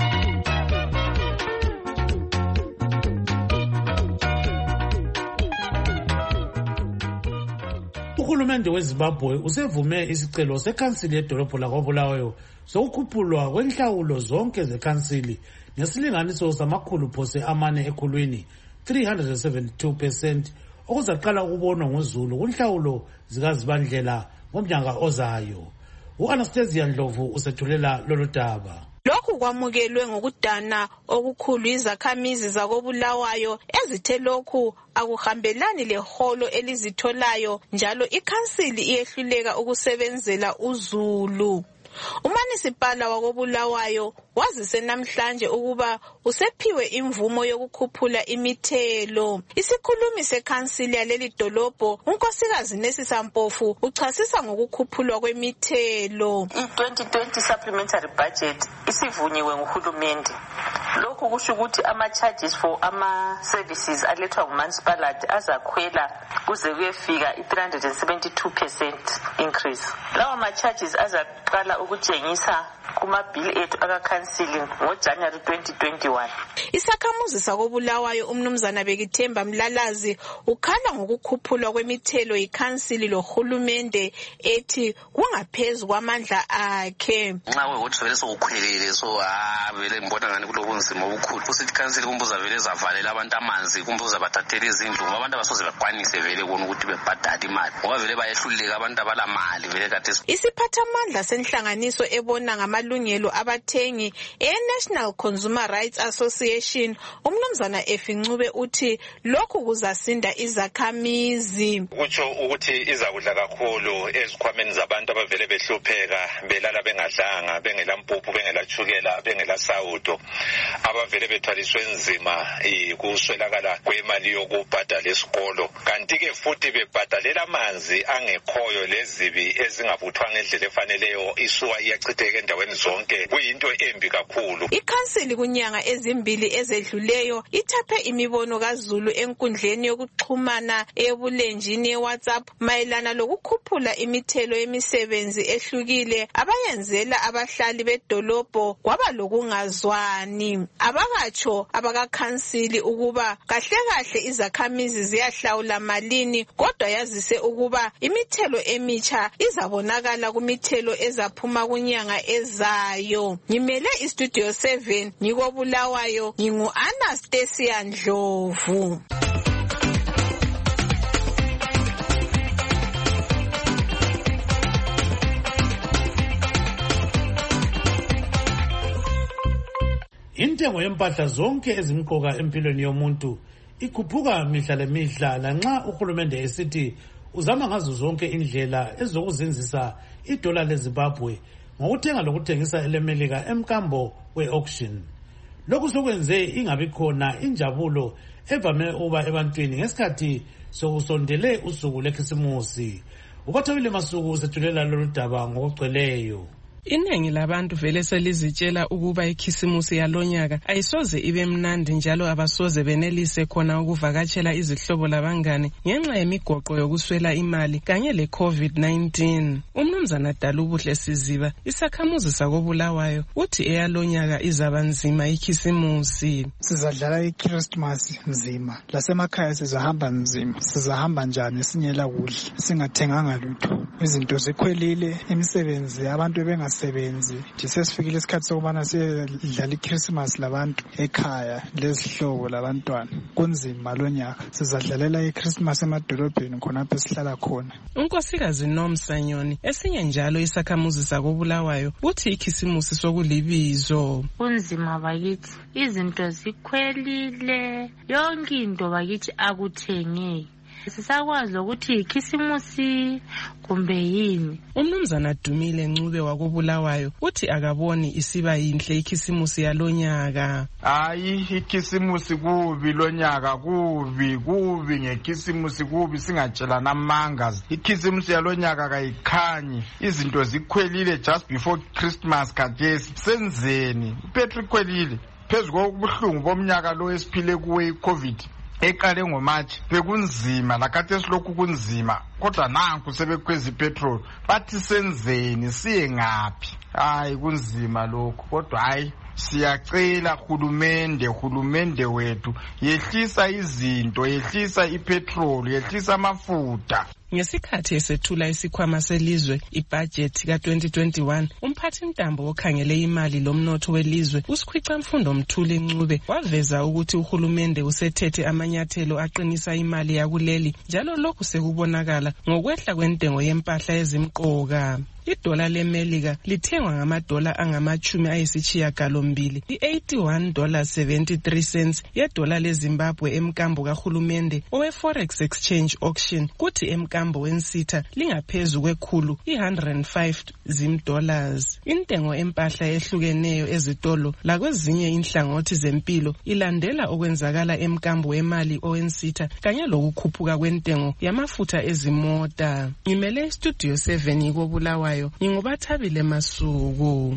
Uhulumende weZimbabwe usevume isicelo sekhansili yedolobho lakwaBulawayo sokukhuphulwa kwenhlawulo zonke zekhansili ngesilinganiso samakhulu phose amane ekhulwini three hundred seventy-two percent okuzaqala ukubonwa ngoZulu kunhlawulo zikazibandlela ngomnyaka ozayo. U-Anastasia Ndlovu usethulela lolu daba. Lokhu kwamukelwe ngokudana okukhulu izakhamizi zakoBulawayo ezithe lokhu akuhambelani leholo elizitholayo njalo ikhansili iyehluleka ukusebenzela uZulu. Umanisipala wakoBulawayo wazise namhlanje ukuba usephiwe imvumo yokukhuphula imithelo. Isikhulumi sekhansili yaleli dolobho, unkosikazi Nesisa Mpofu, uchasisa ngokukhuphulwa kwemithelo. I-twenty twenty supplementary budget isivunyiwe nguhulumende. Lokhu kusho ukuthi ama-charges for ama-services alethwa ngumanisipalati azakhwela kuze kuyefika i-three hundred seventy-two percent increase. Lawa ma-charges azaqala ukutshengisa kumabhili ethu akakhansili ngoJanuary twenty twenty-one. Isakhamuzi sakoBulawayo umnumzana Bekithemba Mlalazi ukhala ngokukhuphulwa kwemithelo yikhansili lohulumende ethi kungaphezulu kwamandla akhe. Nxa ukuthi vele sokukhwelele so ah vele ngibona ngani kulobunzima obukhulu. Kusithi ikhansili kumbuza vele zavalela abantu amanzi, kumbuza bathathele izindlu ngoba abantu abasoze bakwanise vele kona ukuthi bebhadale imali. Ngoba vele bayehluleka abantu abalamali vele kade. Isiphathamandla senhlanganiso ebona ngamalungelo abathengi e-National Consumer Rights Association umnumzana Efincube uthi lokhu kuzasinda izakhamizi. Kutsho ukuthi izakudla kakhulu ezikhwameni zabantu abavele behlupheka belala bengadlanga, bengela mpuphu, bengela chukela, bengela sawudo, abavele bethwaliswe nzima kuswelakala kwemali yokubhadala esikolo. Kanti ke futhi bebhadalela amanzi angekhoyo lezibi ezingavuthwa ngendlela efaneleyo, isuka iyachitheka endaweni zonke, kuyinto embi kakhulu. Ikhansili kunyanga ezimbili ezedluleyo ithaphe imibono kaZulu enkundleni yokuxhumana ebulenjini ye-WhatsApp mayelana lokukhuphula imithelo yemisebenzi ehlukile abayenzela abahlali bedolobho kwaba lokungazwani. Abakatsho abakakhansili ukuba kahle kahle izakhamizi ziyahlawula malini, kodwa yazise ukuba imithelo emitsha izabonakala kumithelo ezaphuma kunyanga ezayo. Ngimele iStudio seven ngikobulawayo, ngingu-Anastasia Ndlovu. Into intengo yempahla zonke ezimqoka empilweni yomuntu ikhuphuka mihla lemihla lanxa uhulumende esithi uzama ngazo zonke indlela ezokuzinzisa idola leZimbabwe ngokuthenga lokuthengisa elemelika emkambo we-auction. Lokhu sokwenze ingabi khona injabulo evame uba ebantwini ngesikhathi sokusondele usuku lekhisimusi. Ubathabile Masuku sethulela lolu daba ngokugcweleyo. Iningi labantu vele selizitshela ukuba ikhisimusi yalonyaka ayisoze ibe mnandi njalo abasoze benelise khona ukuvakatshela izihlobo labangane ngenxa yemigoqo yokuswela imali kanye le COVID nineteen. Umnumzana Dalubuhle Siziba, isakhamuzi sakobulawayo, uthi eyalonyaka izaba nzima ikhisimusi. Sizadlala iChristmas nzima, lasemakhaya sizahamba nzima. Sizahamba njani sinyela kudla, singathenganga lutho. Izinto zikhwelile, imisebenzi abantu benga sebenzi sesifikile isikhathi sokubana siyadlala iChristmas labantu ekhaya lezihlobo labantwana. Kunzima lonyaka, sizadlalela iChristmas emadolobheni khonapho esihlala khona. Unkosikazi Nomsanyoni, esinye njalo isakhamuzi sakobulawayo, uthi ikhisimusi sokulibizo. Kunzima bakithi, izinto zikhwelile, yonke into bakithi akuthengeki. Sisakwazi ukuthi ikhisimusi kumbe yini. Umnumzana Dumile Ncube wakobulawayo uthi akaboni isiba yinhle ikhisimusi yalonyaka. Hayi ikhisimusi kubi lonyaka, kubi kubi ngekhisimusi kubi, singatshelana amanga. Ikhisimusi yalonyaka kayikhanyi, izinto zikhwelile just before Christmas khathesi. Senzeni ipetrol ikhwelile phezu kokubuhlungu bomnyaka lo esiphile kuwe iCovid eqale ngoMarch. Bekunzima lakhathesi lokhu kunzima, kodwa nanku sebekhweza ipetrol. Bathi senzeni, siye ngaphi? Hayi kunzima lokhu, kodwa hayi siyacela hulumende hulumende wethu yehlisa izinto, yehlisa ipetrol, yehlisa amafutha. Ngesikhathi esethula isikhwama selizwe ibudget ka twenty twenty-one, umphathi ntambo okhangele imali lomnotho welizwe uSikhwica Mfundo Mthuli Ncube waveza ukuthi uhulumende usethethe amanyathelo aqinisa imali yakuleli, njalo lokhu sekubonakala ngokwehla kwentengo yempahla ezimqoka. Idola lemelika lithengwa ngamadola angamachumi ayisishiyagalombili, i-eighty-one dollars seventy-three cents yedola leZimbabwe emkambo kahulumende owe-forex exchange auction, kuthi emkambo wensitha lingaphezu kwekhulu i-one hundred five zim dollars. Intengo empahla ehlukeneyo ezitolo lakwezinye inhlangothi zempilo ilandela okwenzakala emkambo wemali owensitha kanye lokukhuphuka kwentengo yamafutha ezimota. Ngimele Studio seven ikobulawayo, Ngingubathabile Masuku.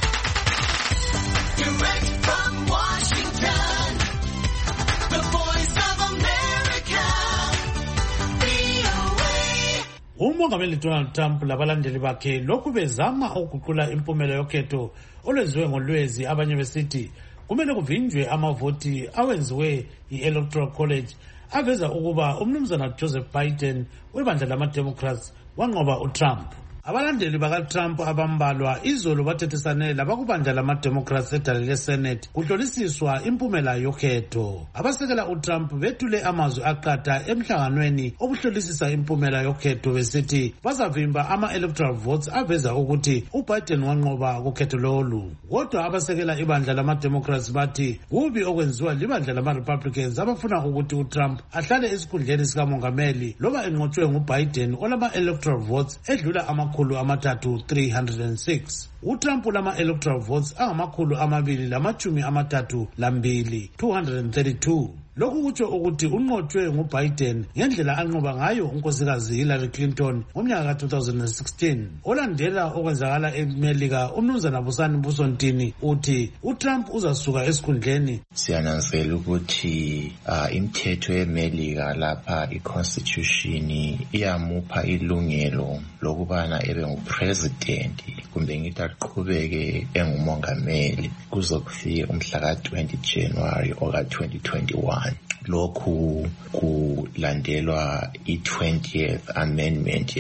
Direct from Washington, the voice of America, V O A. Umongameli Donald Trump labalandeli bakhe lokhu bezama ukuguqula impumela yokhetho olwenziwe ngolwezi, abanye besithi kumele kuvinjwe amavoti awenziwe yi-Electoral College aveza ukuba umnumzana Joseph Biden webandla lama-Democrats wanqoba uTrump. Abalandeli baka-Trump abambalwa izolo bathethisane labakubandla lama-Democrats edale le-Senate kuhlolisiswa impumela yokhetho. Abasekela uTrump bethule amazwi aqatha emhlanganweni obuhlolisisa impumela yokhetho besithi bazavimba ama-electoral votes aveza ukuthi uBiden wanqoba kukhetho lolu. Kodwa abasekela ibandla lama-Democrats bathi kubi okwenziwa libandla lama-Republicans abafuna ukuthi uTrump ahlale esikhundleni sikamongameli loba enqotshwe nguBiden olama-electoral votes edlula ama amakhulu amathathu three hundred six. uTrump lama-electoral votes angamakhulu amabili lamachumi amathathu lambili two hundred thirty-two. Lokhu kutsho ukuthi unqotshwe nguBiden ngendlela anqoba ngayo unkosikazi Hillary Clinton ngomnyaka ka two thousand sixteen. Olandela okwenzakala eMelika, umnumzana Busani Busontini uthi uTrump uzasuka esikhundleni. Siyananzela ukuthi uh, imithetho yeMelika lapha iConstitution iyamupha ilungelo lokubana ebe ngupresident kumbe ngithi aqhubeke engumongameli kuzokufika umhla ka twenty January oka twenty twenty-one. Lokhu kulandelwa i-twentieth amendment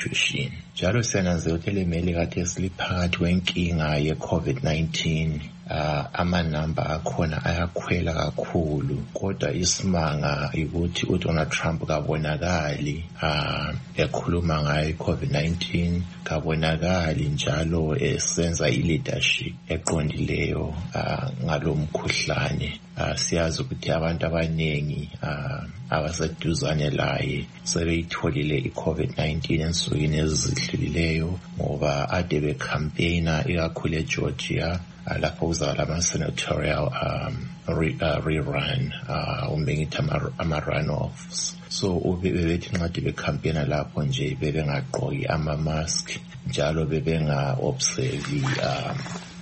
ye-Constitution. Njalo siyananzela ukuthi leMelika kade siliphakathi kwenkinga ye-COVID nineteen. uh, amanamba akhona ayakhwela kakhulu, kodwa isimanga ukuthi uDonald Trump kabonakali uh, ekhuluma ngayo i-COVID nineteen, kabonakali njalo esenza i-leadership eqondileyo uh, ngalomkhuhlane. Uh, siyazi ukuthi abantu abaningi uh, abaseduzane laye sebeyitholile i-COVID nineteen ensukwini ezidlulileyo ngoba ade becampaigna ikakhulu eGeorgia uh, lapho kuzaba lama-senatorial um, re, uh, rerun uh, umbe ngithi ama-runoffs. So bebethi nxa de becampaigna lapho nje bebengagqoki ama-mask njalo bebenga-observe um,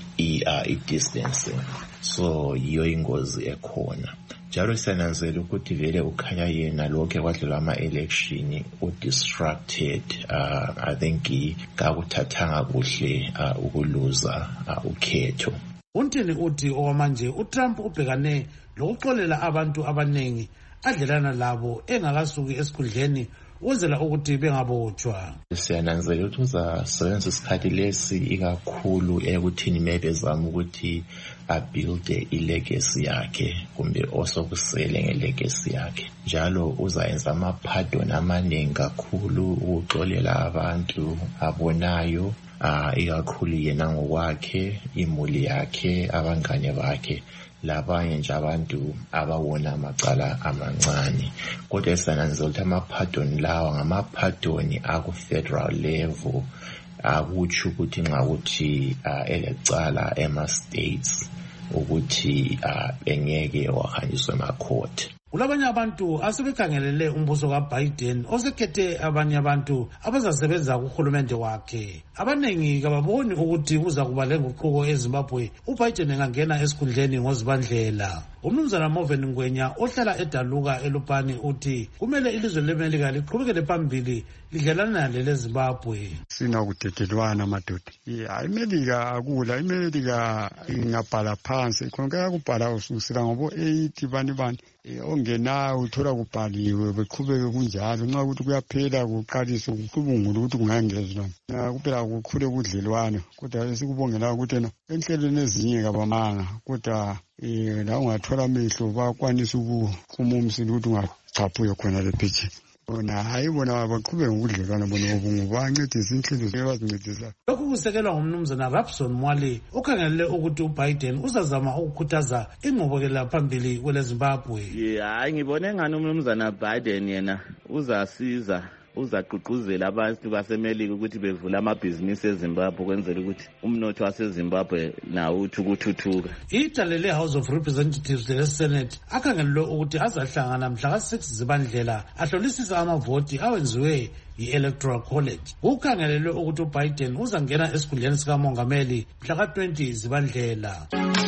i-distancing. So yiyo ingozi ekhona. Njalo siyananzela ukuthi vele ukhanya yena lokho kwadlula ama-election u-distracted. uh, I think kakuthathanga kuhle uh, ukuluza uh, ukhetho. Untini uthi okwamanje uTrump ubhekane lokuxolela abantu abaningi adlelana labo engakasuki esikhundleni uzela ukuthi bengabotshwa. Siyananzela ukuthi uzasebenzisa isikhathi lesi ikakhulu ekuthini maybe zama ukuthi abuilde ilegacy yakhe kumbe osokusele ngelegacy yakhe. Njalo uzayenza ama-pardon amaningi kakhulu ukuxolela abantu abonayo uh, ikakhulu yena ngokwakhe, imuli yakhe, abangane bakhe, labanye nje abantu abawona amacala amancane. Kodwa siyananzela ukuthi ama-pardon lawa ngama-pardon aku-federal level, akutsho ukuthi nxa ukuthi uh, elecala ema-states ukuthi uh, engeke wahanjiswe ema-court. Kulabanye abantu asebekhangelele umbuso kaBiden osekhethe abanye abantu abazasebenza kuhulumende wakhe. Abanengi kababoni ukuthi kuza kuba lenguquko eZimbabwe uBiden engangena esikhundleni ngozibandlela. Umnumzana Moven Ngwenya ohlala eDaluka eLupane uthi kumele ilizwe leMelika liqhubekele phambili lidlalana nalele Zimbabwe. Sina kudedelwana madoda. Yeah, iMelika akula, iMelika ingabhala phansi konke kubhala ususira ngobo eighty bani bani. Ongena uthola kubhaliwe beqhubeke kunjalo nxa ukuthi kuyaphela kuqalisa ukubungula ukuthi kungangezwa na kuphela kukhule kudlelwana. Kodwa sikubongela ukuthi na enhlelweni ezinye kabamanga, kodwa eh la ungathola amehlo bakwanisa ukukhuma umsili ukuthi ungachaphuyo khona lephithi. Bona hayi bona baqhubeke ngokudlelwana bona obungu bancedisa inhlelo ebazincedisa. Lokhu kusekelwa ngumnumzana Rapson Mwale okhangelele ukuthi uBiden uzazama ukukhuthaza ingqubekela phambili kwele Zimbabwe. Hayi ngibone ngani umnumzana Biden yena uzasiza, uzaqhuquzela abantu baseMelika ukuthi bevula amabhizinisi eZimbabwe kwenzela ukuthi umnotho waseZimbabwe nawo uthi ukuthuthuka. Ithale leHouse of Representatives leSenate akhangelelwe ukuthi azahlangana mhla ka six Zibandlela ahlolisisa amavoti awenziwe yi-Electoral College. Ukhangelelwe ukuthi uBiden uzangena esikhundleni sikamongameli mhla ka twenty Zibandlela.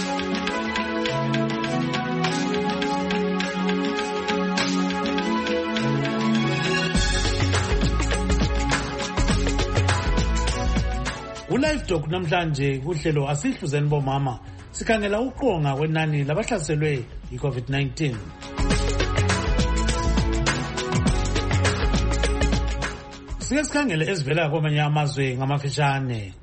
Ulive Talk namhlanje kuhlelo asihluzeni bomama sikhangela uqonga kwenani labahlaselwe yi-COVID nineteen. Sike sikhangele ezivela kwamanye amazwe ngamafishane.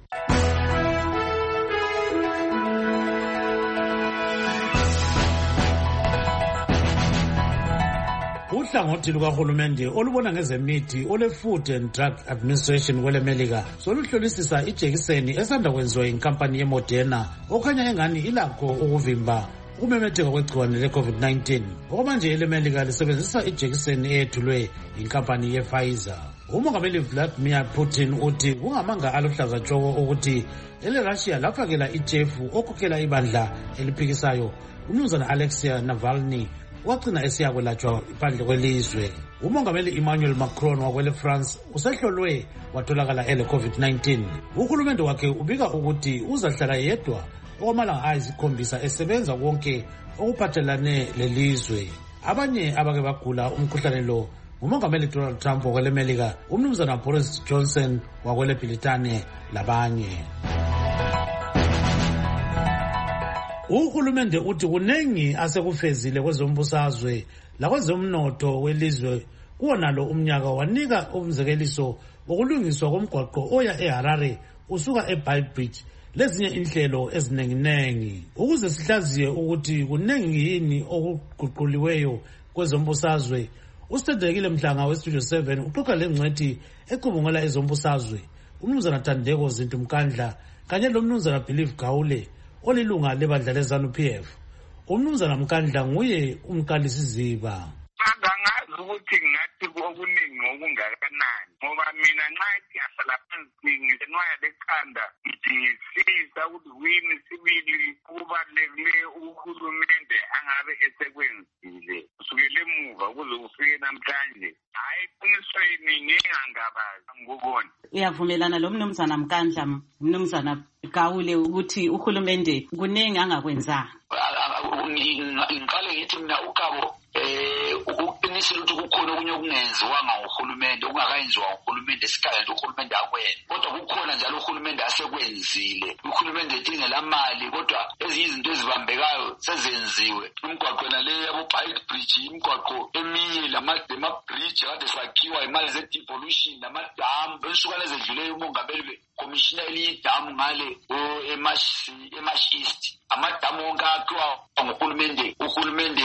Uhlangothi lukahulumende olubona ngezemithi ole Food and Drug Administration kweleMelika soluhlolisisa ijekiseni esanda kwenziwa yinkampani yeModerna okhanya engani ilakho ukuvimba ukumemetheka kwegciwane le-COVID nineteen. Okwamanje eleMelika lisebenzisa ijekiseni eyethulwe yinkampani ye-Pfizer. Umongameli Vladimir Putin uthi kungamanga aluhlaza tshoko ukuthi ele-Russia lafakela ijefu okhokhela ibandla eliphikisayo umnumzana Alexei Navalny wagcina esiyakwelatshwa iphandle kwelizwe. Umongameli Emmanuel Macron wakwele France usehlolwe watholakala ele COVID nineteen. Uhulumende wakhe ubika ukuthi uzahlala yedwa okwamalanga ayisikhombisa esebenza konke okuphathelane lelizwe. Abanye abake bagula umkhuhlane lo umongameli Donald Trump wakwele Melika, umnumzana Boris Johnson wakwele Britane labanye. Uhulumende uthi kunengi asekufezile kwezombusazwe lakwezomnotho welizwe kuwonalo umnyaka wanika umzekeliso wokulungiswa komgwaqo oya eHarare usuka eBaybridge lezinye inhlelo ezinenginengi. Ukuze sihlaziye ukuthi kuningi yini okuguquliweyo kwezombusazwe, uSithandekile Mhlanga weStudio seven uxoxa lengcwethi ecubungela ezombusazwe, umnumzana Thandeko Zinto Mkandla kanye lomnumzana Believe Gawule olilunga lebandla leZANU P F. Umnumzana Mkandla nguye umqalisi ziba. Angazi ukuthi ngathi okuningi okungakanani ngoba mina nxa ngiyahlala phansi ngenwaya lekhanda ngidingisisa ukuthi wini sibili kubalulekile uhulumende angabe esekwenzile kusukela emuva kuze kufike namhlanje. Hayi qinisweni ngingangabazi ngubona. Uyavumelana lo mnumzana Mkandla mnumzana Gawule ukuthi uhulumende kuningi angakwenzanga? Ngiqale ngithi mina uGabo eh ukuqinisela ukuthi kukhona okunye okungenziwanga nguhulumende okungakayenziwa nguhulumende esikhathi nje uhulumende akwenza, kodwa kukhona njalo uhulumende asekwenzile. Uhulumende edingela mali kodwa ezinye izinto ezibambekayo sezenziwe. Imigwaqo nale yabo Pike Bridge, imigwaqo eminye lama bridge kade sakhiwa imali ze devolution namadamu esukana ezedluleyo umongameli commissioner elidamu ngale eMash eMash East. Amadamu wonke akhiwa nguhulumende uhulumende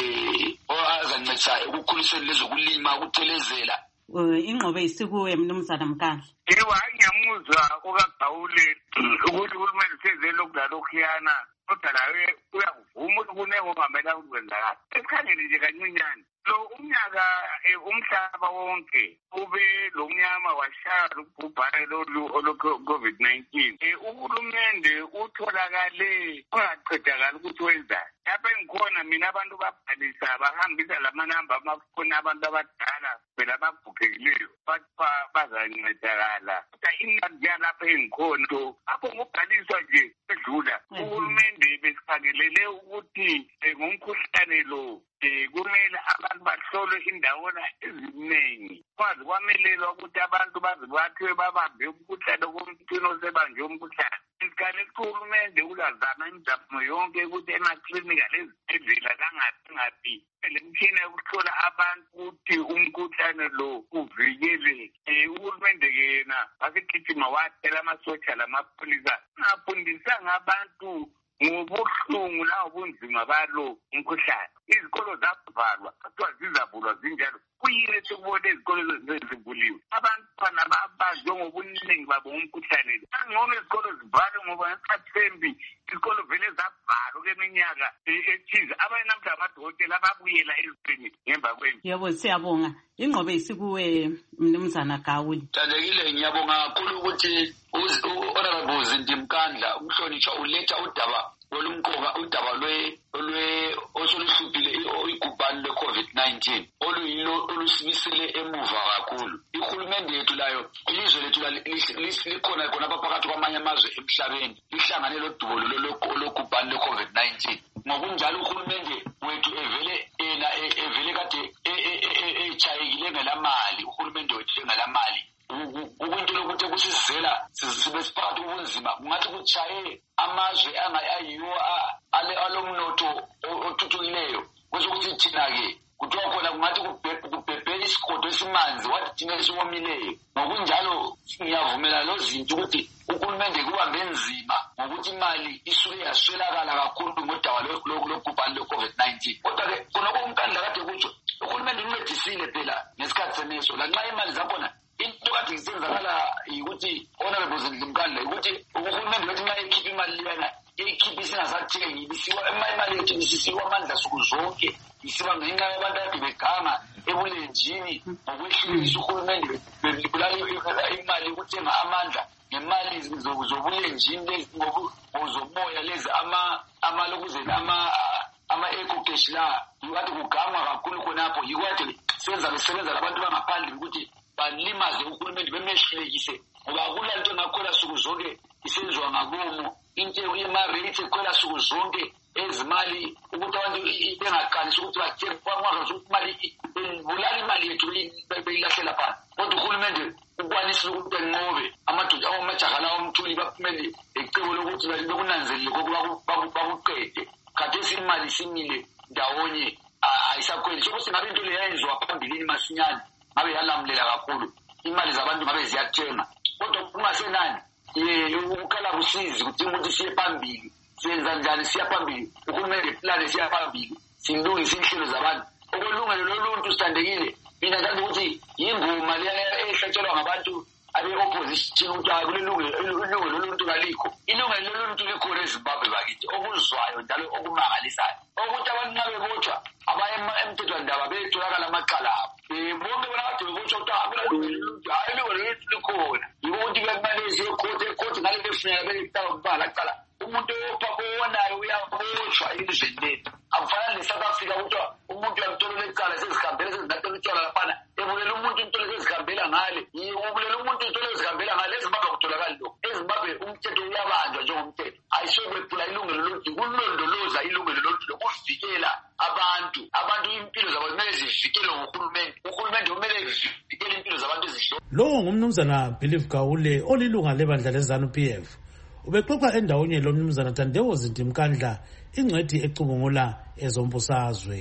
ozanceda ukukhulisela lezokulima ukuthelezela. Ingqobe isikuwe mnumzana Mkandla. Ewa ngiyamuzwa okaGawule ukuthi uhulumende senze lokudalokhiyana kodwa lawe uyakuvuma ukuthi kunengokungamela ukwenzakala. Esikhangeni nje kancinyane lo umnyaka umhlaba wonke ube lo mnyama washaya ubhubhane lo COVID nineteen. Uhulumende utholakale ungaqedakala ukuthi wenzani. Lapha engikhona mina abantu babhalisa bahambisa lamanamba amafoni abantu abadala phela abagugekile bazancedakala. Kodwa imali yalapha engikhona apho ngubhaliswa nje edlula. Uhulumende besikhangelele ukuthi ngomkhuhlane lo kumele abantu bahlolwe indawona eziningi. Kwazi kwamelelwa ukuthi abantu baze bathiwe babambe umkhuhlane komntwini osebanje umkhuhlane. Isikhathi uhulumende ulazama imizamo yonke ukuthi emaklinika lezibhedlela kangaphi ngaphi le mtshina yokuhlola abantu ukuthi umkhuhlane lo uvikeleke. Uhulumende yena wasigijima wathela amasotsha lamapholisa afundisanga abantu ngobuhlungu la ubunzima balo umkhuhlane. Izikolo zavalwa kuthiwa zizavulwa zinjalo. Kuyini esikubona izikolo zivuliwe? Abantwana babanjwe ngobuningi babo umkhuhlane. Angcono izikolo zivalwe ngoba ngesikhathi sembi izikolo vele zavalwa kweminyaka ethize. Abanye namhla amadokotela ababuyela ezweni ngemva kwempi. Yebo siyabonga. Ingqobe isikuwe mnumzana Gawule. Thandekile ngiyabonga kakhulu ukuthi uHonorable Zinto Mkandla umhlonishwa uletha udaba olumqoka udaba lwe olwe osoluhluphile igubhane le-COVID nineteen oluyilo olusibisele emuva kakhulu. Ihulumende yethu layo ilizwe lethu likhona khona phakathi kwamanye amazwe emhlabeni lihlangane lodubo lokubhane le-COVID nineteen. Ngokunjalo uhulumende wethu evele ena evele kade echayekile ngelamali. Uhulumende wethu engelamali ukunto lokuthi kusizela sibe siphakathi ubunzima kungathi kuchaye amazwe angayiwo alomnotho othuthukileyo kwezokuthi thina-ke kuthiwa khona kungathi kubhebhe isigodo esimanzi wathi thina esiwomileyo. Ngokunjalo ngiyavumela lo Zinto ukuthi uhulumende kubambe nzima ngokuthi imali isuke yaswelakala kakhulu ngodaba lokubhane le-COVID nineteen. Kodwa-ke khonoko uMkandla kade kutsho uhulumende uncedisile phela ngesikhathi seneso lanxa imali zakhona. Into kade isenzakala ukuthi Honorable Zinto Mkandla ukuthi uhulumende wethu nxa ekhipha imali liyana eyikhipha isingasathengi ibisiwa imali yethu isisiwa amandla suku zonke isiba ngenxa yabantu akade beganga ebulenjini ngokwehlulisa uhulumende bebulala imali ukuthenga amandla ngemali zobulenjini zomoya lezi amalokuzeni ama-eco-cash la kade kugangwa kakhulu khonapho yikwade senza besebenza labantu bangaphandle ukuthi balimaze uhulumende bemehlulekise ngoba akula nto engakhwela suku zonke isenziwa ngabomo. Into yema-rate ekhwela suku zonke ezimali ukuthi abantu bengaqalisi ukuthi bathenge kwamazwe ukuthi imali bulala imali yethu beyilahlela phansi. Kodwa uhulumende ukwanisile ukuthi enqobe amadoda amajaha lawo omthuli baphumele ecebo lokuthi bekunanzelile bakuqede. Khathesi imali simile ndawonye ayisakhweli. Sokuthi ngabe into le yayenziwa phambilini masinyane ngabe yalamulela kakhulu imali zabantu ngabe ziyathenga. Kodwa kungasenani ye ukhala kusizi ukuthi umuntu siye phambili siyenza njani siya phambili uhulumende plan siya phambili silungisa inhlelo zabantu okulungelo loluntu sithandekile mina ngathi ukuthi ingoma le ehlatshelwa ngabantu abe-opposition ukuthi kulelungelo ilungelo loluntu kalikho ilungelo loluntu likhona eZimbabwe bakithi okuzwayo njalo okumangalisayo ukuthi abantu nxa bebotshwa abaya emthethwandaba betholakala amacala abo bonke bona kade bebotshwa ukuthi akulelungelo loluntu hayi ilungelo loluntu likhona yiko ukuthi kumele siye ekhoti ekhoti ngale befuneka belitaba kubala cala umuntu ophabonayo uyabotshwa elizweni lethu akufanele ne-South Africa ukuthi umuntu uyamtholela icala sezihambela sezingathela utshwala laphana ebulela umuntu intolo sezihambela ngale ubulela umuntu intolo ezihambela ngale eZimbabwe kutholakali lokho eZimbabwe umthetho uyabanjwa njengomthetho ayisokwephula ilungelo loluntu kulondoloza ilungelo loluntu lokuvikela abantu abantu impilo zabo kumele zivikelwe nguhulumende uhulumende kumele zivikele impilo zabantu ezidlo lowo ngumnumzana Believe Gawule olilunga lebandla leZANU P F ubexoxa endawonye lo mnumzana Tandewo Zintimkandla ingcwethi ecubungula ezombusazwe.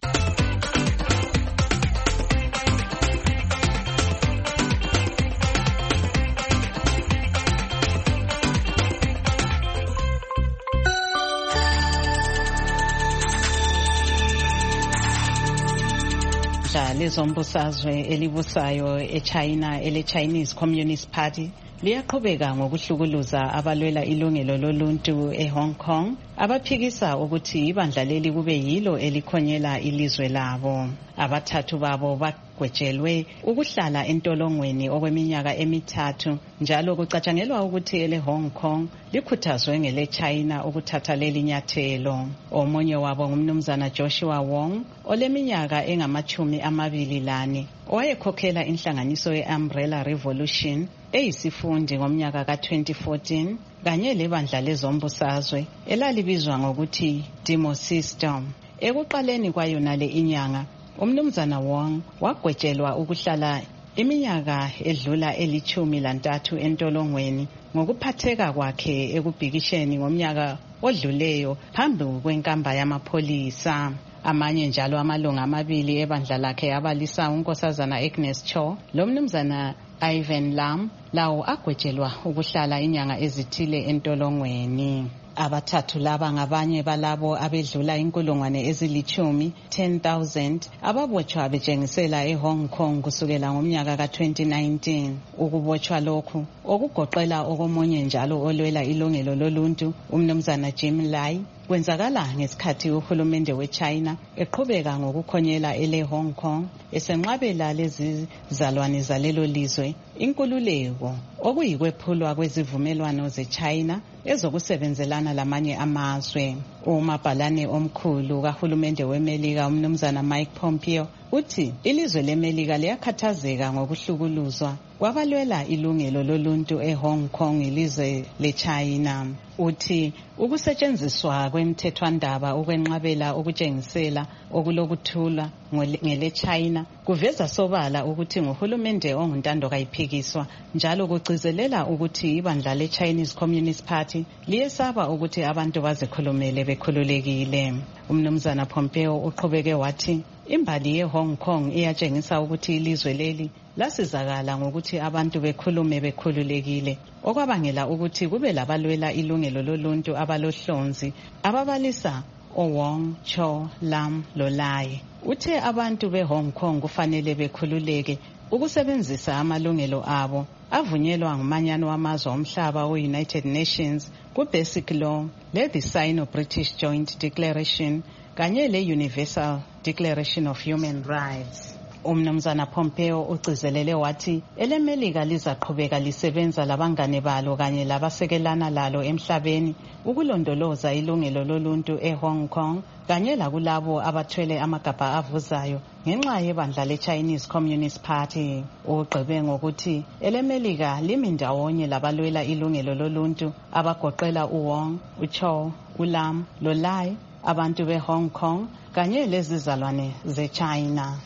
Lezombusazwe elibusayo eChina ele Chinese Communist Party liyaqhubeka ngokuhlukuluza abalwela ilungelo loluntu eHong Kong abaphikisa ukuthi ibandla leli kube yilo elikhonyela ilizwe labo. Abathathu babo bagwejelwe ukuhlala entolongweni okweminyaka emithathu njalo kucatshangelwa ukuthi ele Hong Kong likhuthazwe ngele China ukuthatha leli nyathelo. Omunye wabo ngumnumzana Joshua Wong oleminyaka engamachumi amabili lane owayekhokhela inhlanganiso ye-Umbrella Revolution eyisifundi ngomnyaka ka twenty fourteen kanye lebandla lezombusazwe elalibizwa ngokuthi Demo System. Ekuqaleni kwayona le inyanga umnumzana Wong wagwejelwa ukuhlala iminyaka edlula elichumi lantathu entolongweni ngokuphatheka kwakhe ekubhikisheni ngomnyaka odluleyo phambi kwenkamba yamapholisa. Amanye njalo amalunga amabili ebandla lakhe abalisa unkosazana Agnes Cho lo mnumzana Ivan Lam lawo agwejelwa ukuhlala inyanga ezithile entolongweni. Abathathu laba ngabanye balabo abedlula inkulungwane ezilichumi ten thousand ababotshwa bejengisela eHong Kong kusukela ngomnyaka ka twenty nineteen. Ukubotshwa lokhu okugoqela okomunye njalo olwela ilungelo loluntu umnumzana Jim Lai kwenzakala ngesikhathi uhulumende weChina eqhubeka ngokukhonyela ele Hong Kong esenqabela lezi zalwane zalelo lizwe inkululeko okuyikwephulwa kwezivumelwano zeChina ezokusebenzelana lamanye amazwe. Umabhalane omkhulu kahulumende weMelika umnumzana Mike Pompeo uthi ilizwe leMelika liyakhathazeka ngokuhlukuluzwa kwabalwela ilungelo loluntu eHong Kong ilizwe leChina. Uthi ukusetshenziswa kwemthethwandaba ukwenqabela ukutshengisela okulokuthula ngele China kuveza sobala ukuthi nguhulumende onguntando kayiphikiswa njalo kugcizelela ukuthi ibandla le Chinese Communist Party liyesaba ukuthi abantu bazikhulumele bekhululekile. Umnumzana Pompeo uqhubeke wathi imbali yeHong Kong iyatshengisa ukuthi ilizwe leli lasizakala ngokuthi abantu bekhulume bekhululekile okwabangela ukuthi kube labalwela ilungelo loluntu abalohlonzi ababalisa oWong, Cho, Lam loLai. Uthe abantu beHong Kong kufanele bekhululeke ukusebenzisa amalungelo abo avunyelwa ngumanyano wamazwe omhlaba we-United Nations ku-Basic Law le-The Sino-British Joint Declaration kanye le-Universal Declaration of Human Rights. Umnumzana Pompeo ugcizelele wathi eleMelika lizaqhubeka lisebenza labangane balo kanye labasekelana lalo emhlabeni ukulondoloza ilungelo loluntu eHong Kong kanye lakulabo abathwele amagabha avuzayo ngenxa yebandla le-Chinese Communist Party. Ugqibe ngokuthi eleMelika limi ndawonye labalwela ilungelo loluntu abagoqela uWong, uCho, uLam loLai abantu beHong Kong kanye lezizalwane zeChina.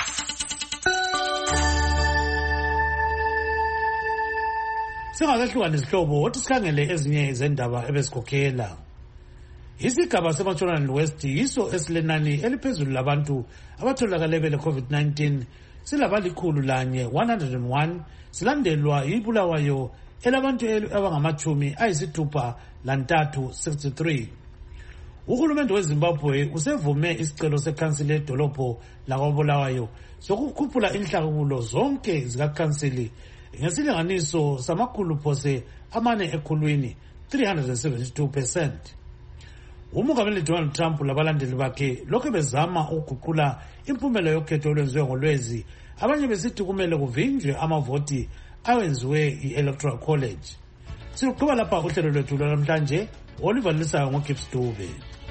Singakahluka nezihlobo wathi sikhangele ezinye izendaba ebezikhokhela. Isigaba seMashonaland West yiso esilenani eliphezulu labantu abatholakale bele COVID nineteen silabalikhulu lanye one hundred and one silandelwa yibulawayo elabantu abangamachumi ayisithupha lantathu sixty-three. Uhulumende weZimbabwe usevume isicelo sekhansili edolobho lakwabulawayo sokukhuphula inhlakulo zonke zikakhansili ngesilinganiso samakhulu phose amane ekhulwini three hundred seventy-two percent. Umongameli Donald Trump labalandeli bakhe lokho bezama ukuguqula impumela yokhetho olwenziwe ngolwezi, abanye besithi kumele kuvinjwe amavoti awenziwe i-Electoral College. Siluqhuba lapha uhlelo lwethu lwamhlanje oluvalisayo ngoGibbs Dube.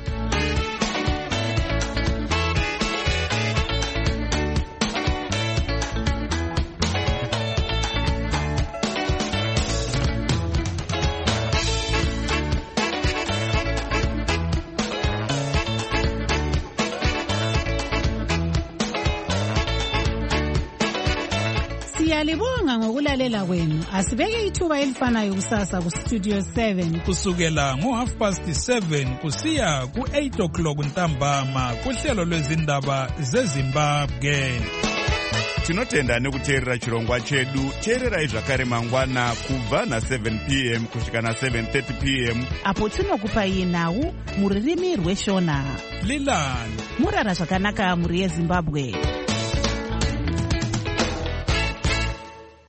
Siyalibonga ngokulalela kwenu. Asibeke ithuba elifanayo kusasa ku Studio seven kusukela ngo half past seven kusiya ku eight o'clock ntambama kuhlelo lwezindaba zeZimbabwe. Tinotenda nekuteerera chirongwa chedu. Teererai zvakare mangwana kubva na seven p m kusvika na seven thirty p m apo tinokupai nhau muririmi rweshona. Lilani murara zvakanaka muri yeZimbabwe.